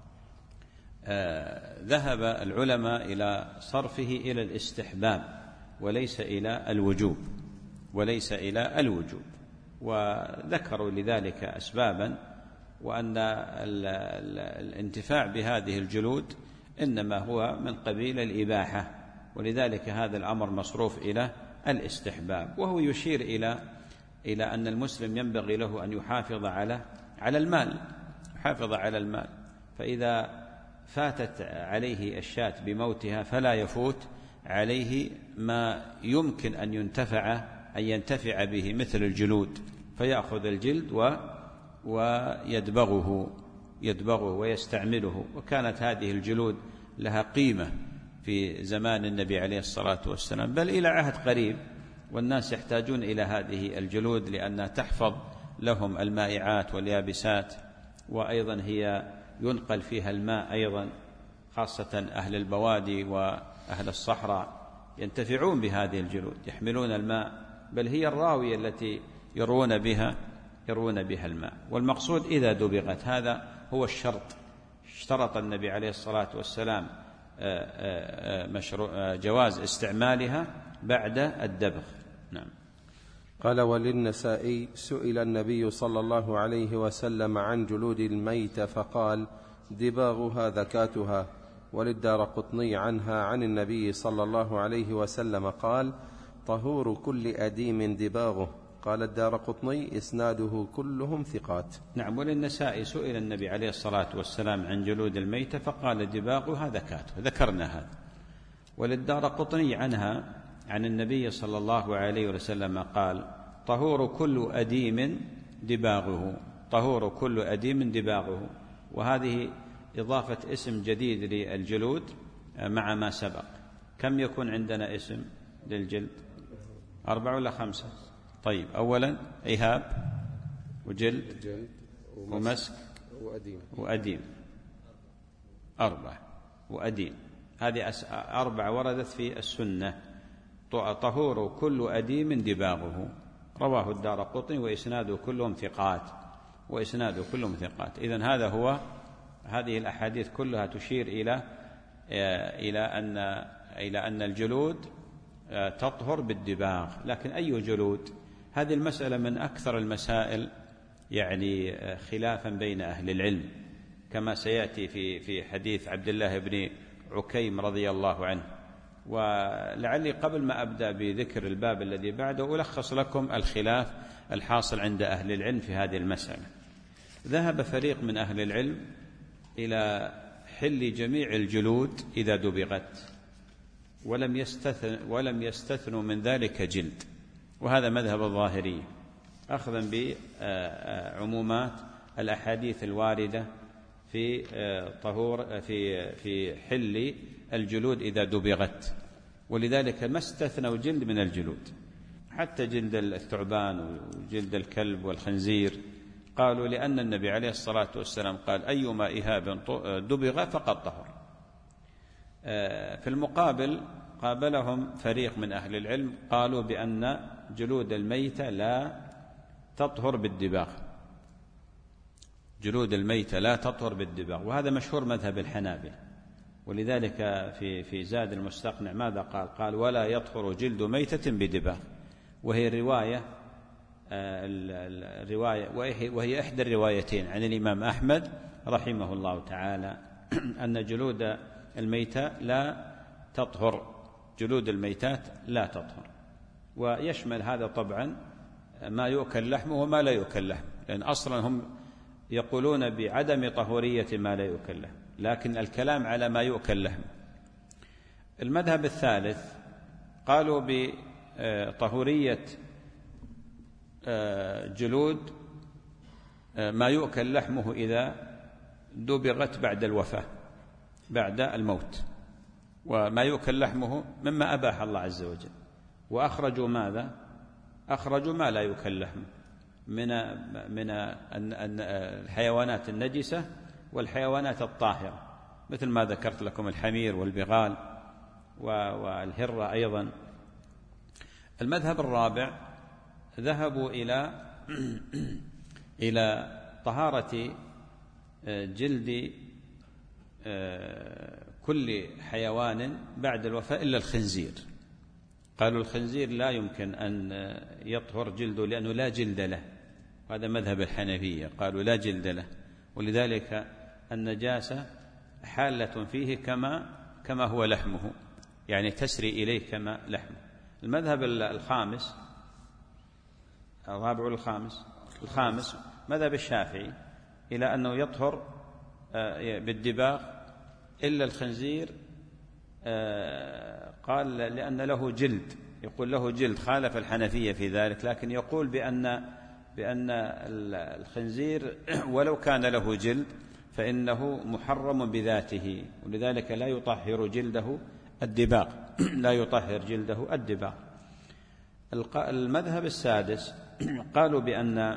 آه ذهب العلماء إلى صرفه إلى الاستحباب وليس إلى الوجوب وليس إلى الوجوب وذكروا لذلك أسبابا، وأن الانتفاع بهذه الجلود إنما هو من قبيل الإباحة، ولذلك هذا الأمر مصروف إلى الاستحباب. وهو يشير إلى إلى أن المسلم ينبغي له أن يحافظ على على المال يحافظ على المال فإذا فاتت عليه الشاة بموتها فلا يفوت عليه ما يمكن أن ينتفع أن ينتفع به مثل الجلود، فيأخذ الجلد و ويدبغه يدبغه ويستعمله. وكانت هذه الجلود لها قيمة في زمان النبي عليه الصلاة والسلام، بل إلى عهد قريب، والناس يحتاجون إلى هذه الجلود لأنها تحفظ لهم المائعات واليابسات، وأيضا هي ينقل فيها الماء أيضا، خاصة أهل البوادي وأهل الصحراء ينتفعون بهذه الجلود، يحملون الماء، بل هي الراوية التي يروون بها يروون بها الماء. والمقصود إذا دبغت، هذا هو الشرط. اشترط النبي عليه الصلاة والسلام مشروع جواز استعمالها بعد الدبغ. نعم. قال: وللنسائي سئل النبي صلى الله عليه وسلم عن جلود الميت فقال: دباغها ذكاتها. وللدارقطني عنها عن النبي صلى الله عليه وسلم قال: طهور كل أديم دباغه. قال الدارقطني: إسناده كلهم ثقات. نعم. وللنسائي سئل النبي عليه الصلاة والسلام عن جلود الميتة فقال: دباغها ذكاته، ذكرنا هذا. وللدارقطني عنها عن النبي صلى الله عليه وسلم قال: طهور كل أديم دباغه، طهور كل أديم دباغه. وهذه إضافة اسم جديد للجلود مع ما سبق. كم يكون عندنا اسم للجلد؟ أربعة ولا خمسة؟ طيب، أولا إهاب وجلد ومسك وأديم وأديم، أربعة وأديم. هذه أربعة وردت في السنة. طهور كل أديم دباغه، رواه الدارقطني وإسناده كلهم ثقات، وإسناده كلهم ثقات. إذن هذا هو، هذه الأحاديث كلها تشير إلى إلى أن إلى أن الجلود تطهر بالدباغ. لكن أي جلود؟ هذه المسألة من أكثر المسائل يعني خلافا بين أهل العلم، كما سيأتي في في حديث عبد الله بن عكيم رضي الله عنه. ولعلي قبل ما أبدأ بذكر الباب الذي بعده ألخص لكم الخلاف الحاصل عند أهل العلم في هذه المسألة. ذهب فريق من أهل العلم إلى حل جميع الجلود إذا دبغت، ولم يستثن ولم يستثنوا من ذلك جلد، وهذا مذهب الظاهرية، أخذا بعمومات الأحاديث الواردة في طهور في في حل الجلود إذا دبغت. ولذلك ما استثنوا جلد من الجلود، حتى جلد الثعبان وجلد الكلب والخنزير، قالوا لأن النبي عليه الصلاة والسلام قال: أيما إهاب دبغ فقد طهر. في المقابل قابلهم فريق من أهل العلم قالوا بأن جلود الميتة لا تطهر بالدباغ، جلود الميتة لا تطهر بالدباغ، وهذا مشهور مذهب الحنابلة. ولذلك في في زاد المستقنع ماذا قال؟ قال: ولا يطهر جلد ميتة بدباغ. وهي رواية الرواية وهي إحدى الروايتين عن الإمام أحمد رحمه الله تعالى أن جلود الميتة لا تطهر، جلود الميتات لا تطهر. ويشمل هذا طبعا ما يؤكل لحمه وما لا يؤكل لحمه، لأن أصلا هم يقولون بعدم طهورية ما لا يؤكل لحمه، لكن الكلام على ما يؤكل لحمه. المذهب الثالث قالوا بطهورية جلود ما يؤكل لحمه إذا دبغت بعد الوفاة، بعد الموت، وما يؤكل لحمه مما أباح الله عز وجل. وأخرجوا ماذا؟ أخرجوا ما لا يؤكل لحمه من من الحيوانات النجسة والحيوانات الطاهرة، مثل ما ذكرت لكم الحمير والبغال والهرة أيضا. المذهب الرابع ذهبوا إلى إلى طهارة جلد كل حيوان بعد الوفاة إلا الخنزير. قالوا الخنزير لا يمكن أن يطهر جلده لأنه لا جلد له، هذا مذهب الحنفية، قالوا لا جلد له، ولذلك النجاسة حالة فيه كما كما هو لحمه، يعني تسري إليه كما لحمه. المذهب الخامس الرابع الخامس الخامس مذهب الشافعي إلى أنه يطهر بالدباغ إلا الخنزير، قال لأن له جلد، يقول له جلد، خالف الحنفية في ذلك، لكن يقول بأن بأن الخنزير ولو كان له جلد فإنه محرم بذاته، ولذلك لا يطهر جلده الدباغ، لا يطهر جلده الدباغ. المذهب السادس قالوا بأن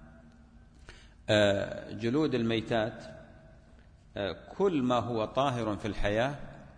جلود الميتات كل ما هو طاهر في الحياة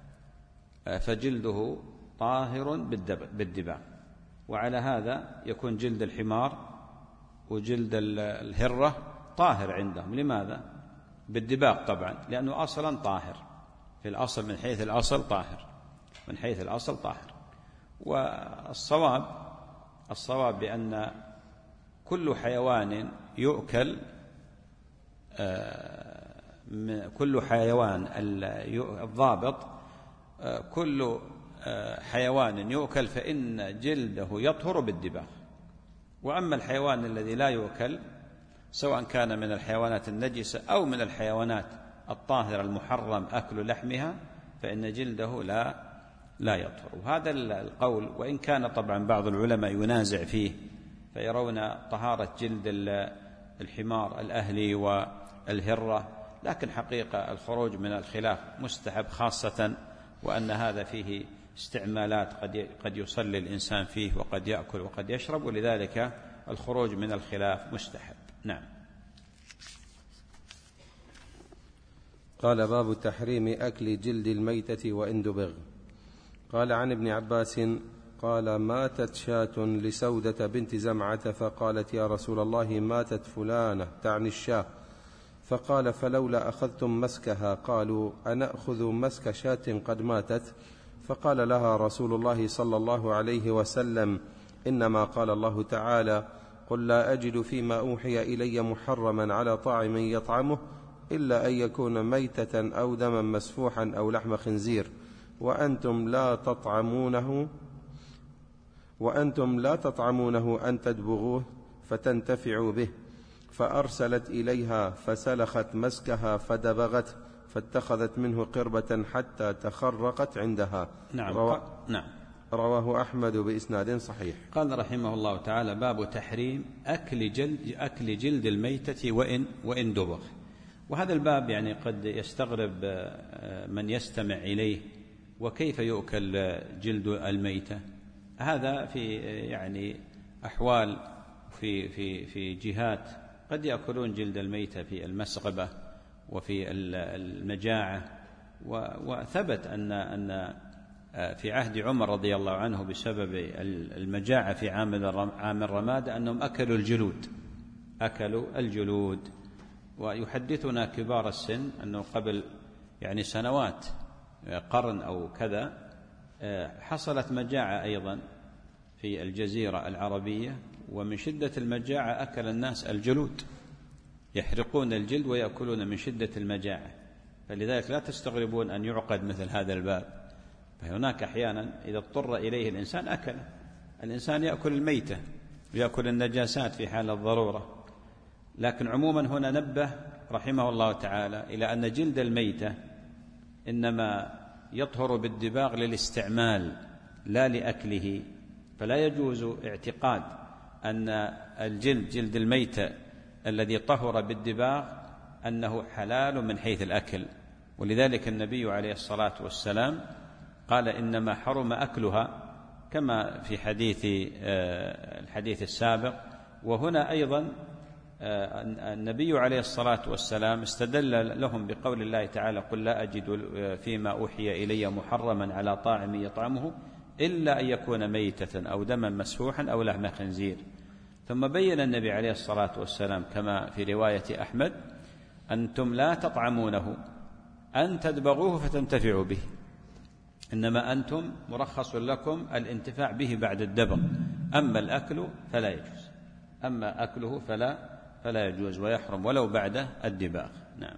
فجلده طاهر بالدباغ، وعلى هذا يكون جلد الحمار وجلد الهرة طاهر عندهم. لماذا؟ بالدباغ طبعا، لأنه أصلا طاهر، في الأصل من حيث الأصل طاهر، من حيث الأصل طاهر. والصواب الصواب بأن كل حيوان يؤكل كل حيوان الضابط كل حيوان يؤكل فإن جلده يطهر بالدباغ. وأما الحيوان الذي لا يؤكل سواء كان من الحيوانات النجسة أو من الحيوانات الطاهرة المحرم أكل لحمها فإن جلده لا لا يطهر. وهذا القول وإن كان طبعا بعض العلماء ينازع فيه فيرون طهارة جلد الحمار الأهلي والهرة، لكن حقيقة الخروج من الخلاف مستحب، خاصة وأن هذا فيه استعمالات قد قد يصلي الإنسان فيه وقد يأكل وقد يشرب، ولذلك الخروج من الخلاف مستحب. نعم. قال: باب تحريم أكل جلد الميتة وإن دبغ. قال عن ابن عباس قال: ماتت شاة لسودة بنت زمعة فقالت: يا رسول الله ماتت فلانة، تعني الشاة. فقال: فلولا أخذتم مسكها؟ قالوا: أنأخذ مسك شاة قد ماتت؟ فقال لها رسول الله صلى الله عليه وسلم: إنما قال الله تعالى: قل لا أجد فيما أوحي إلي محرما على طاعم يطعمه إلا أن يكون ميتة أو دما مسفوحا أو لحم خنزير، وأنتم لا تطعمونه وأنتم لا تطعمونه أن تدبغوه فتنتفعوا به. فأرسلت إليها فسلخت مسكها فدبغت فاتخذت منه قربة حتى تخرقت عندها. نعم. روا... نعم. رواه أحمد بإسناد صحيح. قال رحمه الله تعالى: باب تحريم أكل جلد, أكل جلد الميتة وإن, وإن دبغ. وهذا الباب يعني قد يستغرب من يستمع إليه، وكيف يؤكل جلد الميتة؟ هذا في يعني أحوال في, في, في جهات قد يأكلون جلد الميتة في المسغبة وفي المجاعة. وثبت أن أن في عهد عمر رضي الله عنه بسبب المجاعة في عام الرماد أنهم أكلوا الجلود أكلوا الجلود ويحدثنا كبار السن أنه قبل يعني سنوات قرن أو كذا حصلت مجاعة أيضا في الجزيرة العربية، ومن شدة المجاعة أكل الناس الجلود، يحرقون الجلد ويأكلون من شدة المجاعة. فلذلك لا تستغربون أن يعقد مثل هذا الباب. فهناك أحيانا إذا اضطر إليه الإنسان أكل. الإنسان يأكل الميتة ويأكل النجاسات في حال الضرورة، لكن عموما هنا نبه رحمه الله تعالى إلى أن جلد الميتة إنما يطهر بالدباغ للاستعمال لا لأكله. فلا يجوز اعتقاد أن الجلد جلد الميتة الذي طهر بالدباغ أنه حلال من حيث الأكل. ولذلك النبي عليه الصلاة والسلام قال: إنما حرم أكلها، كما في حديث الحديث السابق. وهنا أيضا النبي عليه الصلاة والسلام استدل لهم بقول الله تعالى: قل لا أجد فيما أوحي إلي محرما على طاعم يطعمه إلا أن يكون ميتة أو دما مسفوحا أو لحم خنزير. ثم بين النبي عليه الصلاة والسلام كما في رواية أحمد: أنتم لا تطعمونه أن تدبغوه فتنتفعوا به، إنما أنتم مرخص لكم الانتفاع به بعد الدبغ، أما الأكل فلا يجوز، أما أكله فلا فلا يجوز ويحرم ولو بعد الدباغ. نعم.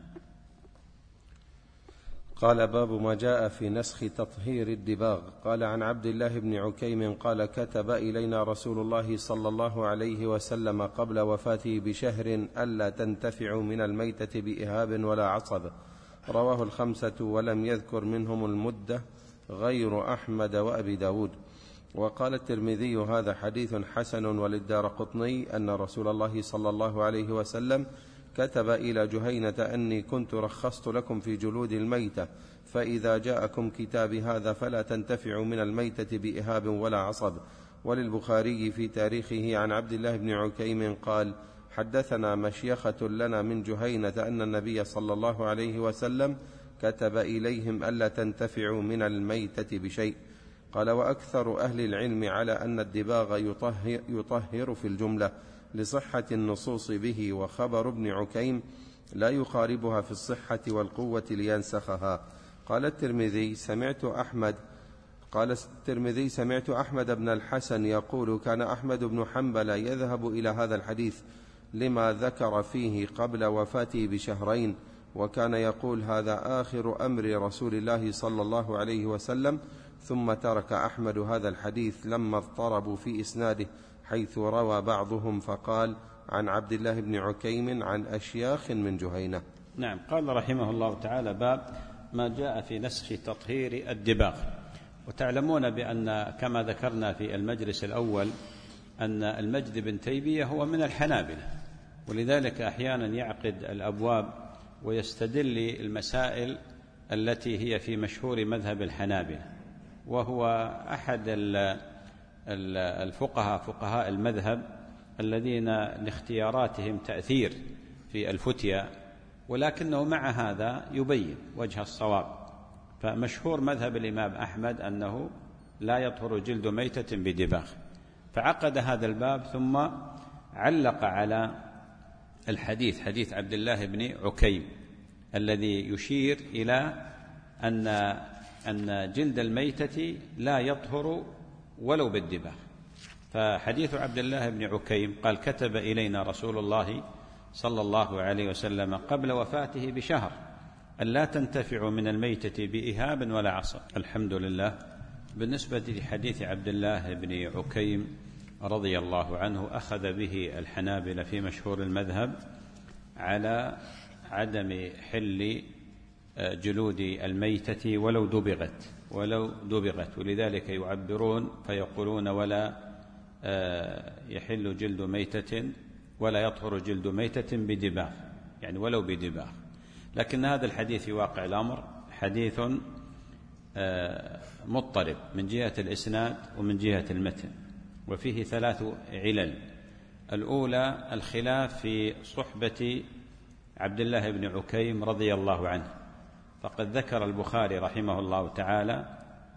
قال: باب ما جاء في نسخ تطهير الدباغ. قال عن عبد الله بن عكيم قال: كتب إلينا رسول الله صلى الله عليه وسلم قبل وفاته بشهر ألا تنتفعوا من الميتة بإهاب ولا عصب. رواه الخمسة ولم يذكر منهم المدة غير أحمد وأبي داود. وقال الترمذي: هذا حديث حسن. وللدارقطني أن رسول الله صلى الله عليه وسلم كتب إلى جهينة أني كنت رخصت لكم في جلود الميتة، فإذا جاءكم كتابي هذا فلا تنتفعوا من الميتة بإهاب ولا عصب. وللبخاري في تاريخه عن عبد الله بن عكيم قال: حدثنا مشيخة لنا من جهينة أن النبي صلى الله عليه وسلم كتب إليهم ألا تنتفعوا من الميتة بشيء. قال: وأكثر أهل العلم على أن الدباغ يطهر, يطهر في الجملة لصحة النصوص به، وخبر ابن عكيم لا يقاربها في الصحة والقوة لينسخها. قال الترمذي: سمعت أحمد قال الترمذي سمعت أحمد بن الحسن يقول: كان أحمد بن حنبل يذهب إلى هذا الحديث لما ذكر فيه قبل وفاته بشهرين، وكان يقول هذا آخر أمر رسول الله صلى الله عليه وسلم. ثم ترك أحمد هذا الحديث لما اضطربوا في إسناده، حيث روى بعضهم فقال عن عبد الله بن عكيم عن أشياخ من جهينة. نعم. قال رحمه الله تعالى: باب ما جاء في نسخ تطهير الدباغ. وتعلمون بأن كما ذكرنا في المجلس الأول أن المجد بن تيمية هو من الحنابلة، ولذلك أحيانا يعقد الأبواب ويستدل المسائل التي هي في مشهور مذهب الحنابلة، وهو أحد الفقهاء فقهاء المذهب الذين لاختياراتهم تأثير في الفتيا، ولكنه مع هذا يبين وجه الصواب. فمشهور مذهب الإمام أحمد أنه لا يطهر جلد ميتة بدباغ، فعقد هذا الباب ثم علق على الحديث حديث عبد الله بن عكيم الذي يشير إلى أن أن جلد الميتة لا يطهر ولو بالدباغ. فحديث عبد الله بن عكيم قال: كتب إلينا رسول الله صلى الله عليه وسلم قبل وفاته بشهر أن لا تنتفع من الميتة بإهاب ولا عصا. الحمد لله. بالنسبة لحديث عبد الله بن عكيم رضي الله عنه، أخذ به الحنابلة في مشهور المذهب على عدم حل جلود الميتة ولو دبغت ولو دبغت ولذلك يعبرون فيقولون: ولا يحل جلد ميتة ولا يطهر جلد ميتة بدباغ، يعني ولو بدباغ. لكن هذا الحديث في واقع الأمر حديث مضطرب من جهة الإسناد ومن جهة المتن، وفيه ثلاث علل. الأولى الخلاف في صحبة عبد الله بن عكيم رضي الله عنه، فقد ذكر البخاري رحمه الله تعالى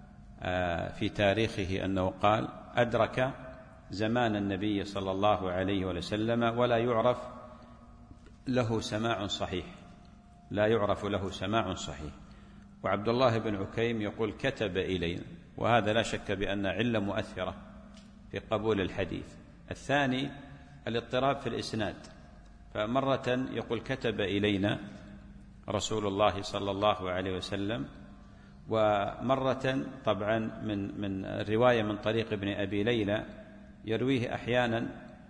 في تاريخه أنه قال: أدرك زمان النبي صلى الله عليه وسلم ولا يعرف له سماع صحيح، لا يعرف له سماع صحيح. وعبد الله بن عكيم يقول: كتب إلينا، وهذا لا شك بأن علة مؤثرة في قبول الحديث. الثاني الاضطراب في الإسناد، فمرة يقول: كتب إلينا رسول الله صلى الله عليه وسلم، ومرة طبعا من من الرواية من طريق ابن أبي ليلى يرويه أحيانا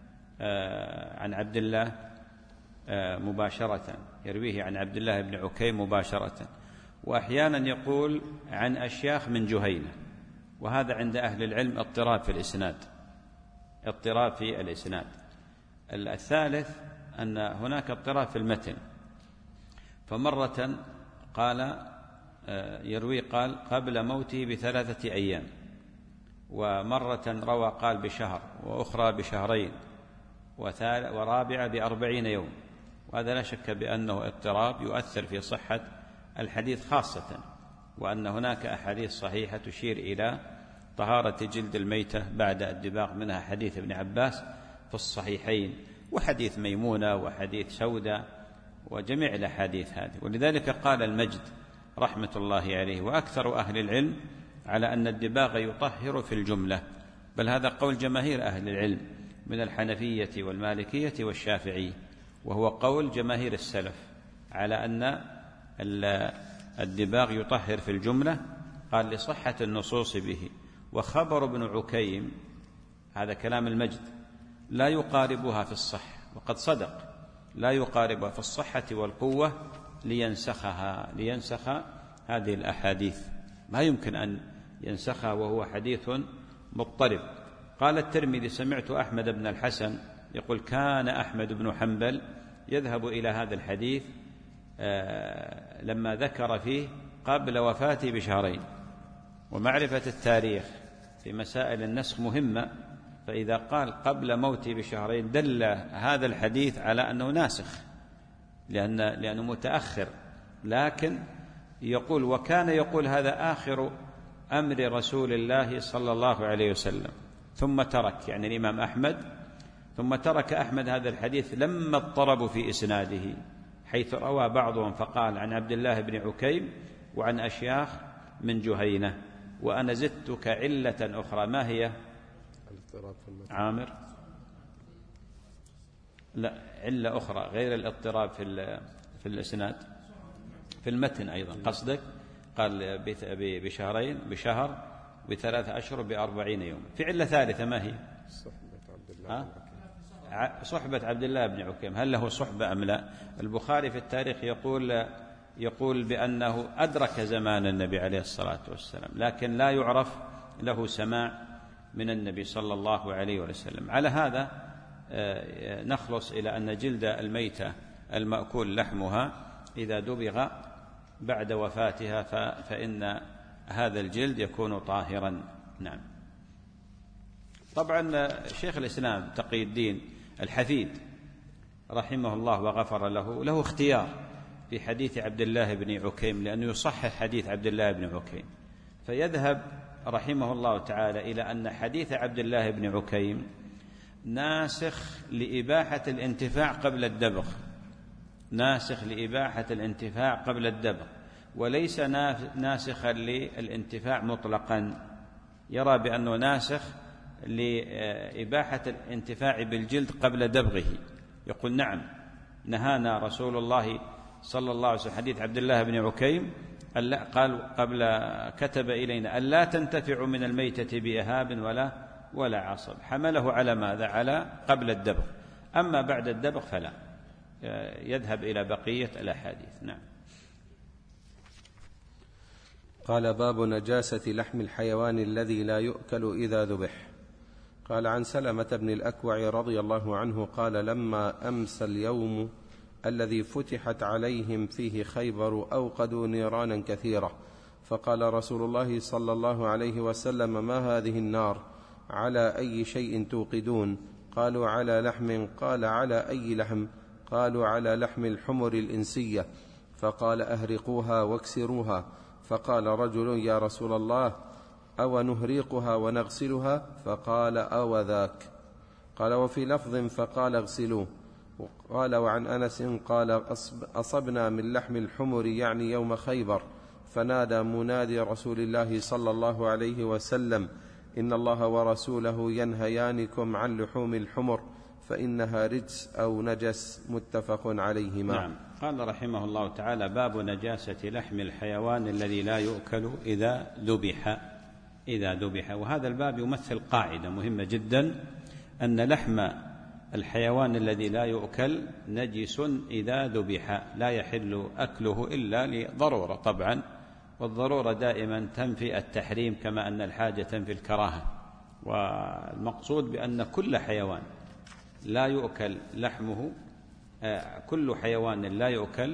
عن عبد الله مباشرة، يرويه عن عبد الله بن عكيم مباشرة، وأحيانا يقول عن أشياخ من جهينة، وهذا عند أهل العلم اضطراب في الإسناد، اضطراب في الإسناد. الثالث أن هناك اضطراب في المتن، فمرة قال يروي قال قبل موته بثلاثة أيام، ومرة روى قال بشهر، وأخرى بشهرين، ورابعة بأربعين يوم. وهذا لا شك بأنه اضطراب يؤثر في صحة الحديث خاصة، وأن هناك أحاديث صحيحة تشير إلى طهارة جلد الميتة بعد الدباغ، منها حديث ابن عباس في الصحيحين، وحديث ميمونة، وحديث سودة، وجميع الأحاديث هذه. ولذلك قال المجد رحمة الله عليه: وأكثر أهل العلم على أن الدباغ يطهر في الجملة، بل هذا قول جماهير أهل العلم من الحنفية والمالكية والشافعية، وهو قول جماهير السلف على أن الدباغ يطهر في الجملة، قال لصحة النصوص به. وخبر ابن عكيم، هذا كلام المجد، لا يقاربها في الصحة، وقد صدق، لا يقاربها في الصحة والقوة لينسخها لينسخ هذه الأحاديث، ما يمكن أن ينسخها وهو حديث مضطرب. قال الترمذي: سمعت أحمد بن الحسن يقول: كان أحمد بن حنبل يذهب إلى هذا الحديث لما ذكر فيه قبل وفاته بشهرين. ومعرفة التاريخ في مسائل النسخ مهمة، فإذا قال قبل موته بشهرين دل هذا الحديث على أنه ناسخ، لأن لأنه متأخر. لكن يقول: وكان يقول هذا آخر أمر رسول الله صلى الله عليه وسلم، ثم ترك، يعني الإمام أحمد، ثم ترك أحمد هذا الحديث لما اضطربوا في إسناده، حيث روى بعضهم فقال عن عبد الله بن عكيم وعن أشياخ من جهينة. وأنا زدتك علة أخرى، ما هي؟ عامر؟ لا، علة أخرى غير الاضطراب في في الإسناد. في المتن أيضا قصدك قال بشهرين بشهر بثلاثة أشهر بأربعين يوم. في علة ثالثة ما هي؟ صحبة عبد الله بن عكيم. هل له صحبة أم لا؟ البخاري في التاريخ يقول يقول بأنه أدرك زمان النبي عليه الصلاة والسلام، لكن لا يعرف له سماع من النبي صلى الله عليه وسلم. على هذا نخلص إلى أن جلد الميتة المأكول لحمها إذا دبغ بعد وفاتها فإن هذا الجلد يكون طاهرا. نعم. طبعا شيخ الإسلام تقي الدين الحفيد رحمه الله وغفر له له اختيار في حديث عبد الله بن عكيم، لأنه يصحح حديث عبد الله بن عكيم، فيذهب رحمه الله تعالى إلى أن حديث عبد الله بن عكيم ناسخ لإباحة الانتفاع قبل الدبغ، ناسخ لإباحة الانتفاع قبل الدبغ، وليس ناسخا للانتفاع مطلقا. يرى بأنه ناسخ لإباحة الانتفاع بالجلد قبل دبغه. يقول نعم نهانا رسول الله صلى الله عليه وسلم، حديث عبد الله بن عكيم قال قبل كتب إلينا ألا تنتفع من الميتة بإهاب ولا ولا عصب، حمله على ماذا؟ على قبل الدبغ. أما بعد الدبغ فلا، يذهب إلى بقية الأحاديث. نعم. قال باب نجاسة لحم الحيوان الذي لا يؤكل إذا ذبح. قال عن سلمة بن الأكوع رضي الله عنه قال لما أمسى اليوم الذي فتحت عليهم فيه خيبر أوقدوا نيرانا كثيرة، فقال رسول الله صلى الله عليه وسلم ما هذه النار؟ على أي شيء توقدون؟ قالوا على لحم. قال على أي لحم؟ قالوا على لحم الحمر الإنسية. فقال أهرقوها واكسروها. فقال رجل يا رسول الله أو نهريقها ونغسلها؟ فقال أو ذاك. قال وفي لفظ فقال اغسلوه. قال وعن أنس قال أصبنا من لحم الحمر يعني يوم خيبر، فنادى منادي رسول الله صلى الله عليه وسلم إن الله ورسوله ينهيانكم عن لحوم الحمر فإنها رجس أو نجس، متفق عليهما. نعم. قال رحمه الله تعالى باب نجاسة لحم الحيوان الذي لا يؤكل إذا ذبح إذا ذبح وهذا الباب يمثل قاعدة مهمة جدا، أن لحم الحيوان الذي لا يؤكل نجس إذا ذبح، لا يحل أكله إلا لضرورة طبعا، والضرورة دائما تنفي التحريم كما أن الحاجة تنفي الكراهة. والمقصود بأن كل حيوان لا يؤكل لحمه، آه كل حيوان لا يؤكل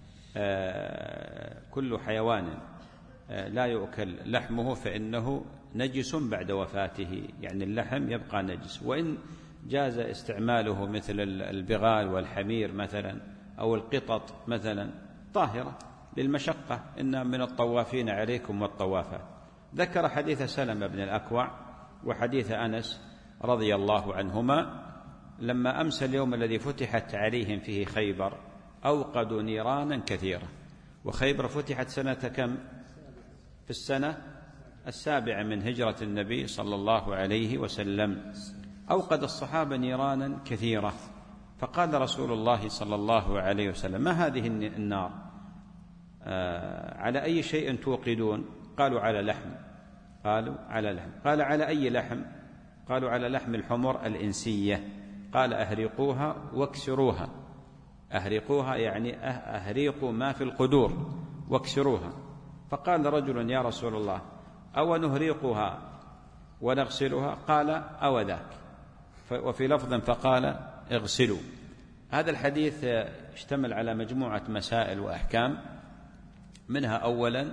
آه كل حيوان آه لا يؤكل لحمه فإنه نجس بعد وفاته، يعني اللحم يبقى نجس، وإن جاز استعماله مثل البغال والحمير مثلا أو القطط مثلا طاهرة للمشقة، إن من الطوافين عليكم والطوافات. ذكر حديث سلمة بن الأكوع وحديث أنس رضي الله عنهما لما أمسى اليوم الذي فتحت عليهم فيه خيبر أوقدوا نيرانا كثيرة. وخيبر فتحت سنة كم؟ في السنة السابعة من هجرة النبي صلى الله عليه وسلم. أوقد الصحابة نيرانا كثيرة، فقال رسول الله صلى الله عليه وسلم ما هذه النار؟ آه على أي شيء توقدون؟ قالوا على لحم. قالوا على لحم. قال على أي لحم؟ قالوا على لحم الحمر الإنسية. قال أهرقوها واكسروها. أهرقوها يعني أهريقوا ما في القدور واكسروها. فقال رجل يا رسول الله أو نهريقها ونغسلها؟ قال أو ذاك. وفي لفظ فقال اغسلوا. هذا الحديث اشتمل على مجموعة مسائل وأحكام، منها أولا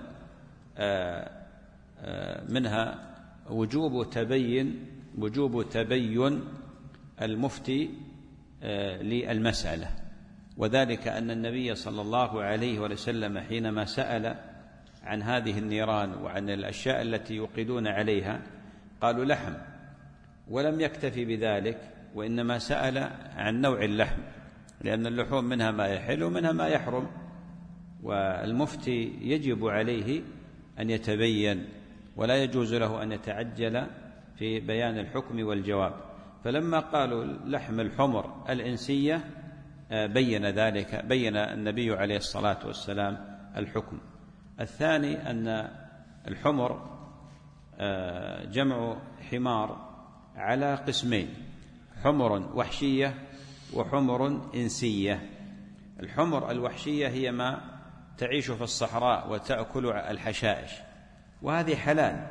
منها وجوب تبين وجوب تبين المفتي للمسألة، وذلك أن النبي صلى الله عليه وسلم حينما سأل عن هذه النيران وعن الأشياء التي يوقدون عليها قالوا لحم، ولم يكتفي بذلك وإنما سأل عن نوع اللحم، لأن اللحوم منها ما يحل ومنها ما يحرم، والمفتي يجب عليه أن يتبين ولا يجوز له أن يتعجل في بيان الحكم والجواب. فلما قالوا لحم الحمر الإنسية بين ذلك، بين النبي عليه الصلاة والسلام الحكم. الثاني أن الحمر جمع حمار على قسمين: حمر وحشية وحمر إنسية. الحمر الوحشية هي ما تعيش في الصحراء وتأكل الحشائش، وهذه حلال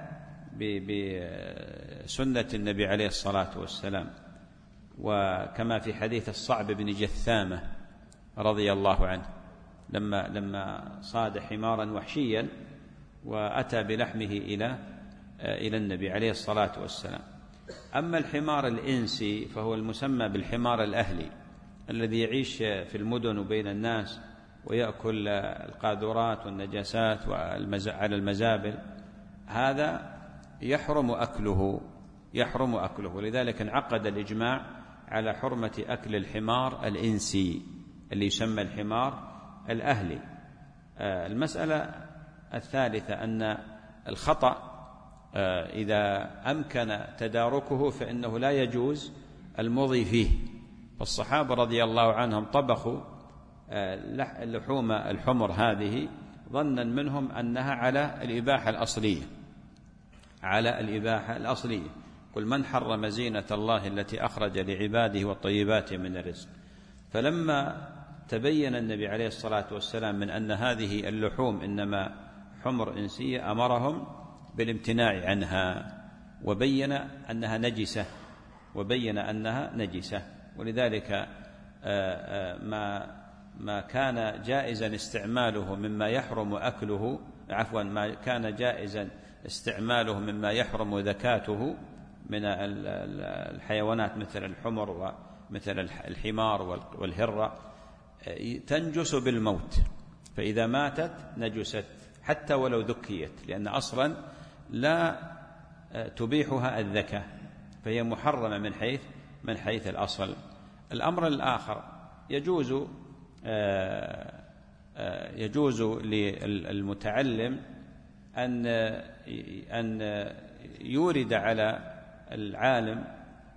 بسنة النبي عليه الصلاة والسلام، وكما في حديث الصعب بن جثامة رضي الله عنه لما لما صاد حمارا وحشيا وأتى بلحمه إلى إلى النبي عليه الصلاة والسلام. أما الحمار الإنسي فهو المسمى بالحمار الأهلي الذي يعيش في المدن وبين الناس ويأكل القاذورات والنجاسات على المزابل، هذا يحرم أكله يحرم أكله ولذلك انعقد الإجماع على حرمة أكل الحمار الإنسي اللي يسمى الحمار الأهلي. المسألة الثالثة أن الخطأ إذا أمكن تداركه فإنه لا يجوز المضي فيه. فالصحابة رضي الله عنهم طبخوا لحوم الحمر هذه ظنا منهم أنها على الإباحة الأصلية على الإباحة الأصلية قل من حرم زينة الله التي أخرج لعباده والطيبات من الرزق. فلما تبين النبي عليه الصلاة والسلام من أن هذه اللحوم إنما حمر إنسية أمرهم بالامتناع عنها وبين أنها نجسة وبين أنها نجسة ولذلك ما ما كان جائزا استعماله مما يحرم أكله عفوا ما كان جائزا استعماله مما يحرم ذكاته من الحيوانات مثل الحمر ومثل الحمار والهرة تنجس بالموت، فإذا ماتت نجست حتى ولو ذكيت، لأن أصلا لا تبيحها الذكاء فهي محرمة من حيث من حيث الأصل. الأمر الآخر يجوز يجوز للمتعلم أن أن يورد على العالم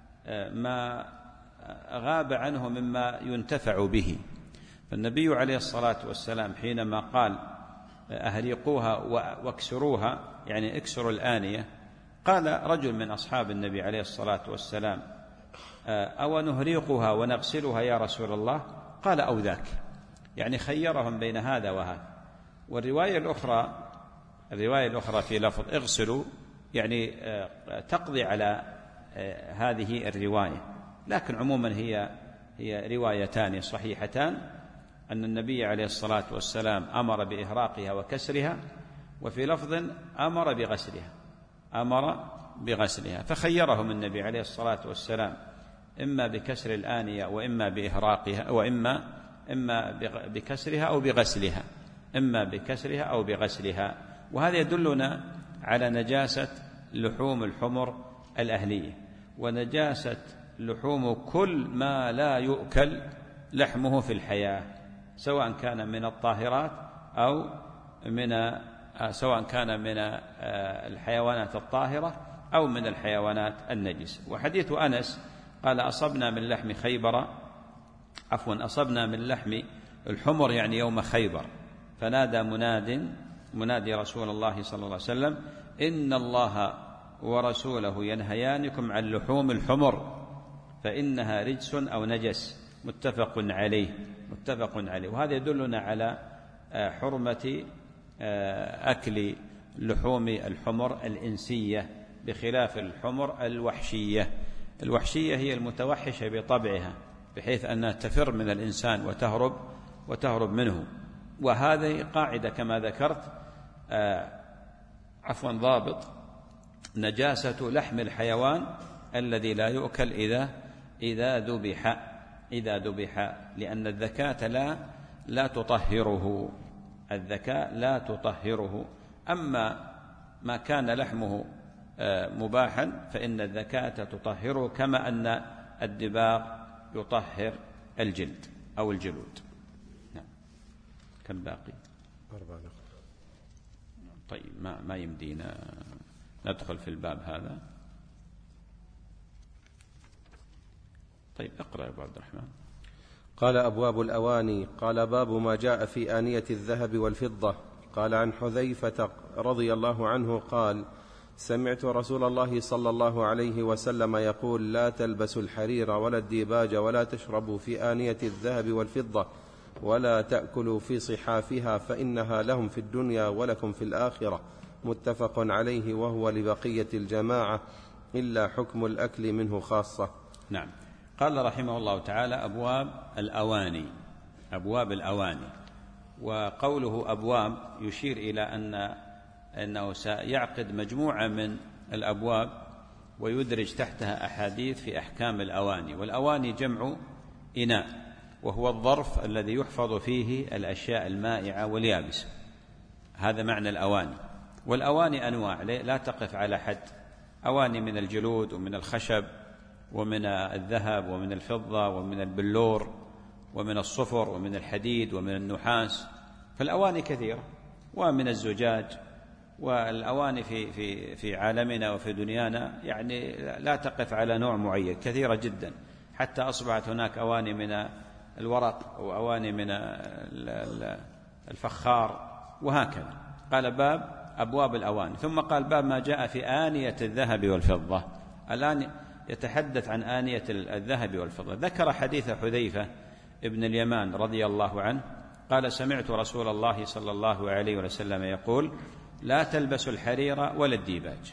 ما غاب عنه مما ينتفع به. فالنبي عليه الصلاة والسلام حينما قال أهريقوها واكسروها يعني اكسروا الآنية، قال رجل من أصحاب النبي عليه الصلاة والسلام أو نهريقها ونغسلها يا رسول الله؟ قال أو ذاك، يعني خيرهم بين هذا وهذا. والرواية الأخرى الرواية الأخرى في لفظ اغسلوا يعني تقضي على هذه الرواية، لكن عموما هي هي روايتان صحيحتان أن النبي عليه الصلاة والسلام أمر بإهراقها وكسرها، وفي لفظ أمر بغسلها أمر بغسلها فخيرهم النبي عليه الصلاة والسلام إما بكسر الآنية وإما بإهراقها وإما إما بكسرها أو بغسلها إما بكسرها أو بغسلها. وهذا يدلنا على نجاسة لحوم الحمر الأهلية ونجاسة لحوم كل ما لا يؤكل لحمه في الحياة، سواء كان من الطاهرات أو من سواء كان من الحيوانات الطاهرة أو من الحيوانات النجسة. وحديث أنس قال أصبنا من لحم خيبر عفوا أصبنا من لحم الحمر يعني يوم خيبر، فنادى مناد منادي رسول الله صلى الله عليه وسلم إن الله ورسوله ينهيانكم عن لحوم الحمر فإنها رجس أو نجس متفق عليه متفق عليه. وهذا يدلنا على حرمة أكل لحوم الحمر الإنسية بخلاف الحمر الوحشية. الوحشية هي المتوحشة بطبعها بحيث أنها تفر من الإنسان وتهرب وتهرب منه. وهذه قاعدة كما ذكرت عفوا ضابط نجاسة لحم الحيوان الذي لا يؤكل إذا إذا ذبح إذا ذبح لأن الذكاة لا لا تطهره الذكاء لا تطهره. أما ما كان لحمه مباحا فإن الذكاة تطهره كما أن الدباغ يطهر الجلد أو الجلود. نعم. كم باقي؟ أربعة. طيب ما ما يمدينا ندخل في الباب هذا. طيب اقرأ يا أبو عبد الرحمن. قال: أبواب الأواني. قال: باب ما جاء في آنية الذهب والفضة. قال: عن حذيفة رضي الله عنه قال: سمعت رسول الله صلى الله عليه وسلم يقول: لا تلبسوا الحرير ولا الديباج ولا تشربوا في آنية الذهب والفضة ولا تأكلوا في صحافها فإنها لهم في الدنيا ولكم في الآخرة. متفق عليه، وهو لبقية الجماعة إلا حكم الأكل منه خاصة. نعم. قال رحمه الله تعالى: أبواب الأواني. أبواب الأواني، وقوله أبواب يشير إلى أن أنه سيعقد مجموعة من الأبواب ويدرج تحتها أحاديث في أحكام الأواني. والأواني جمع إناء، وهو الظرف الذي يحفظ فيه الأشياء المائعة واليابسة، هذا معنى الأواني. والأواني أنواع لا تقف على حد، أواني من الجلود ومن الخشب ومن الذهب ومن الفضة ومن البلور ومن الصفر ومن الحديد ومن النحاس، فالأواني كثيرة، ومن الزجاج. والأواني في في في عالمنا وفي دنيانا يعني لا تقف على نوع معين، كثيرة جدا، حتى أصبحت هناك أواني من الورق أو أواني من الفخار وهكذا. قال: باب أبواب الأواني. ثم قال: باب ما جاء في آنية الذهب والفضة. الآن يتحدث عن آنية الذهب والفضة. ذكر حديث حذيفة ابن اليمان رضي الله عنه قال: سمعت رسول الله صلى الله عليه وسلم يقول: لا تلبسوا الحرير ولا الديباج.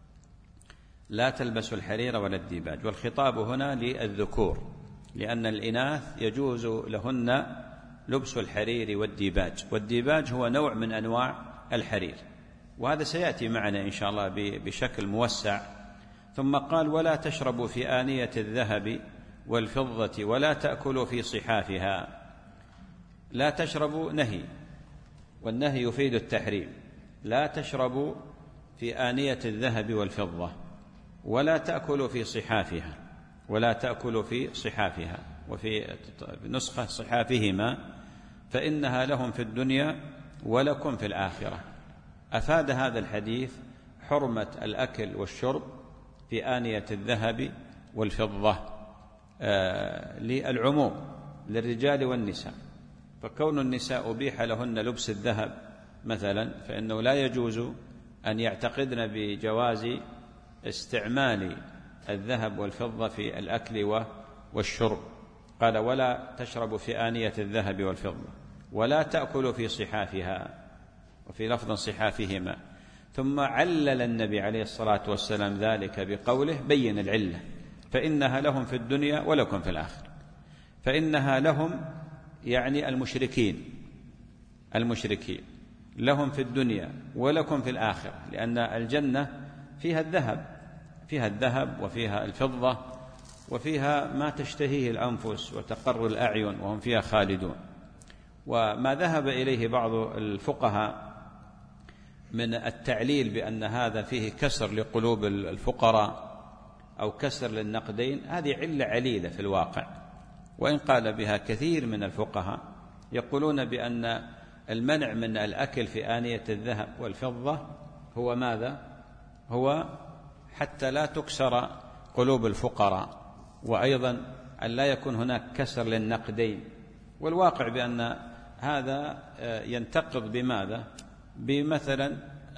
لا تلبسوا الحرير ولا الديباج، والخطاب هنا للذكور، لأن الإناث يجوز لهن لبس الحرير والديباج، والديباج هو نوع من أنواع الحرير، وهذا سيأتي معنا إن شاء الله بشكل موسع. ثم قال: ولا تشربوا في آنية الذهب والفضة ولا تأكلوا في صحافها. لا تشربوا نهي، والنهي يفيد التحريم. لا تشربوا في آنية الذهب والفضة ولا تأكلوا في صحافها، ولا تأكلوا في صحافها، وفي نسخة صحافهما، فإنها لهم في الدنيا ولكم في الآخرة. أفاد هذا الحديث حرمة الأكل والشرب في آنية الذهب والفضة آه للعموم، للرجال والنساء. فكون النساء أبيح لهن لبس الذهب مثلا، فإنه لا يجوز أن يعتقدن بجواز استعمال الذهب والفضة في الأكل والشرب. قال: ولا تشربوا في آنية الذهب والفضة ولا تأكلوا في صحافها، وفي لفظ صحافهما. ثم علل النبي عليه الصلاة والسلام ذلك بقوله، بين العلة: فإنها لهم في الدنيا ولكم في الآخرة. فإنها لهم يعني المشركين، المشركين لهم في الدنيا ولكم في الآخرة، لأن الجنة فيها الذهب، فيها الذهب وفيها الفضة وفيها ما تشتهيه الأنفس وتقر الأعين، وهم فيها خالدون. وما ذهب إليه بعض الفقهاء من التعليل بأن هذا فيه كسر لقلوب الفقراء أو كسر للنقدين، هذه علة عليلة في الواقع، وإن قال بها كثير من الفقهاء يقولون بأن المنع من الأكل في آنية الذهب والفضة هو ماذا؟ هو حتى لا تكسر قلوب الفقراء، وأيضا أن لا يكون هناك كسر للنقدين. والواقع بأن هذا ينتقض بماذا؟ بمثلا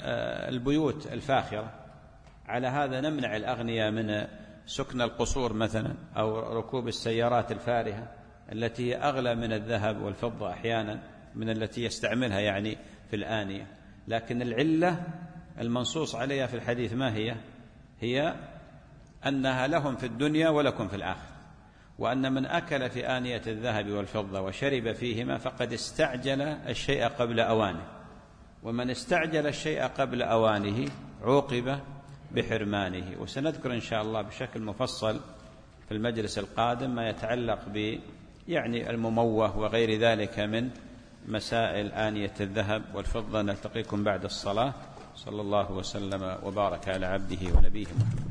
البيوت الفاخرة. على هذا نمنع الأغنياء من سكن القصور مثلا، أو ركوب السيارات الفارهة التي هي أغلى من الذهب والفضة أحيانا من التي يستعملها يعني في الآنية. لكن العلة المنصوص عليها في الحديث ما هي؟ هي أنها لهم في الدنيا ولكم في الآخرة، وأن من أكل في آنية الذهب والفضة وشرب فيهما فقد استعجل الشيء قبل أوانه، ومن استعجل الشيء قبل أوانه عوقب بحرمانه. وسنذكر إن شاء الله بشكل مفصل في المجلس القادم ما يتعلق ب يعني المموه وغير ذلك من مسائل آنية الذهب والفضة. نلتقيكم بعد الصلاة. صلى الله وسلم وبارك على عبده ونبيه محمد.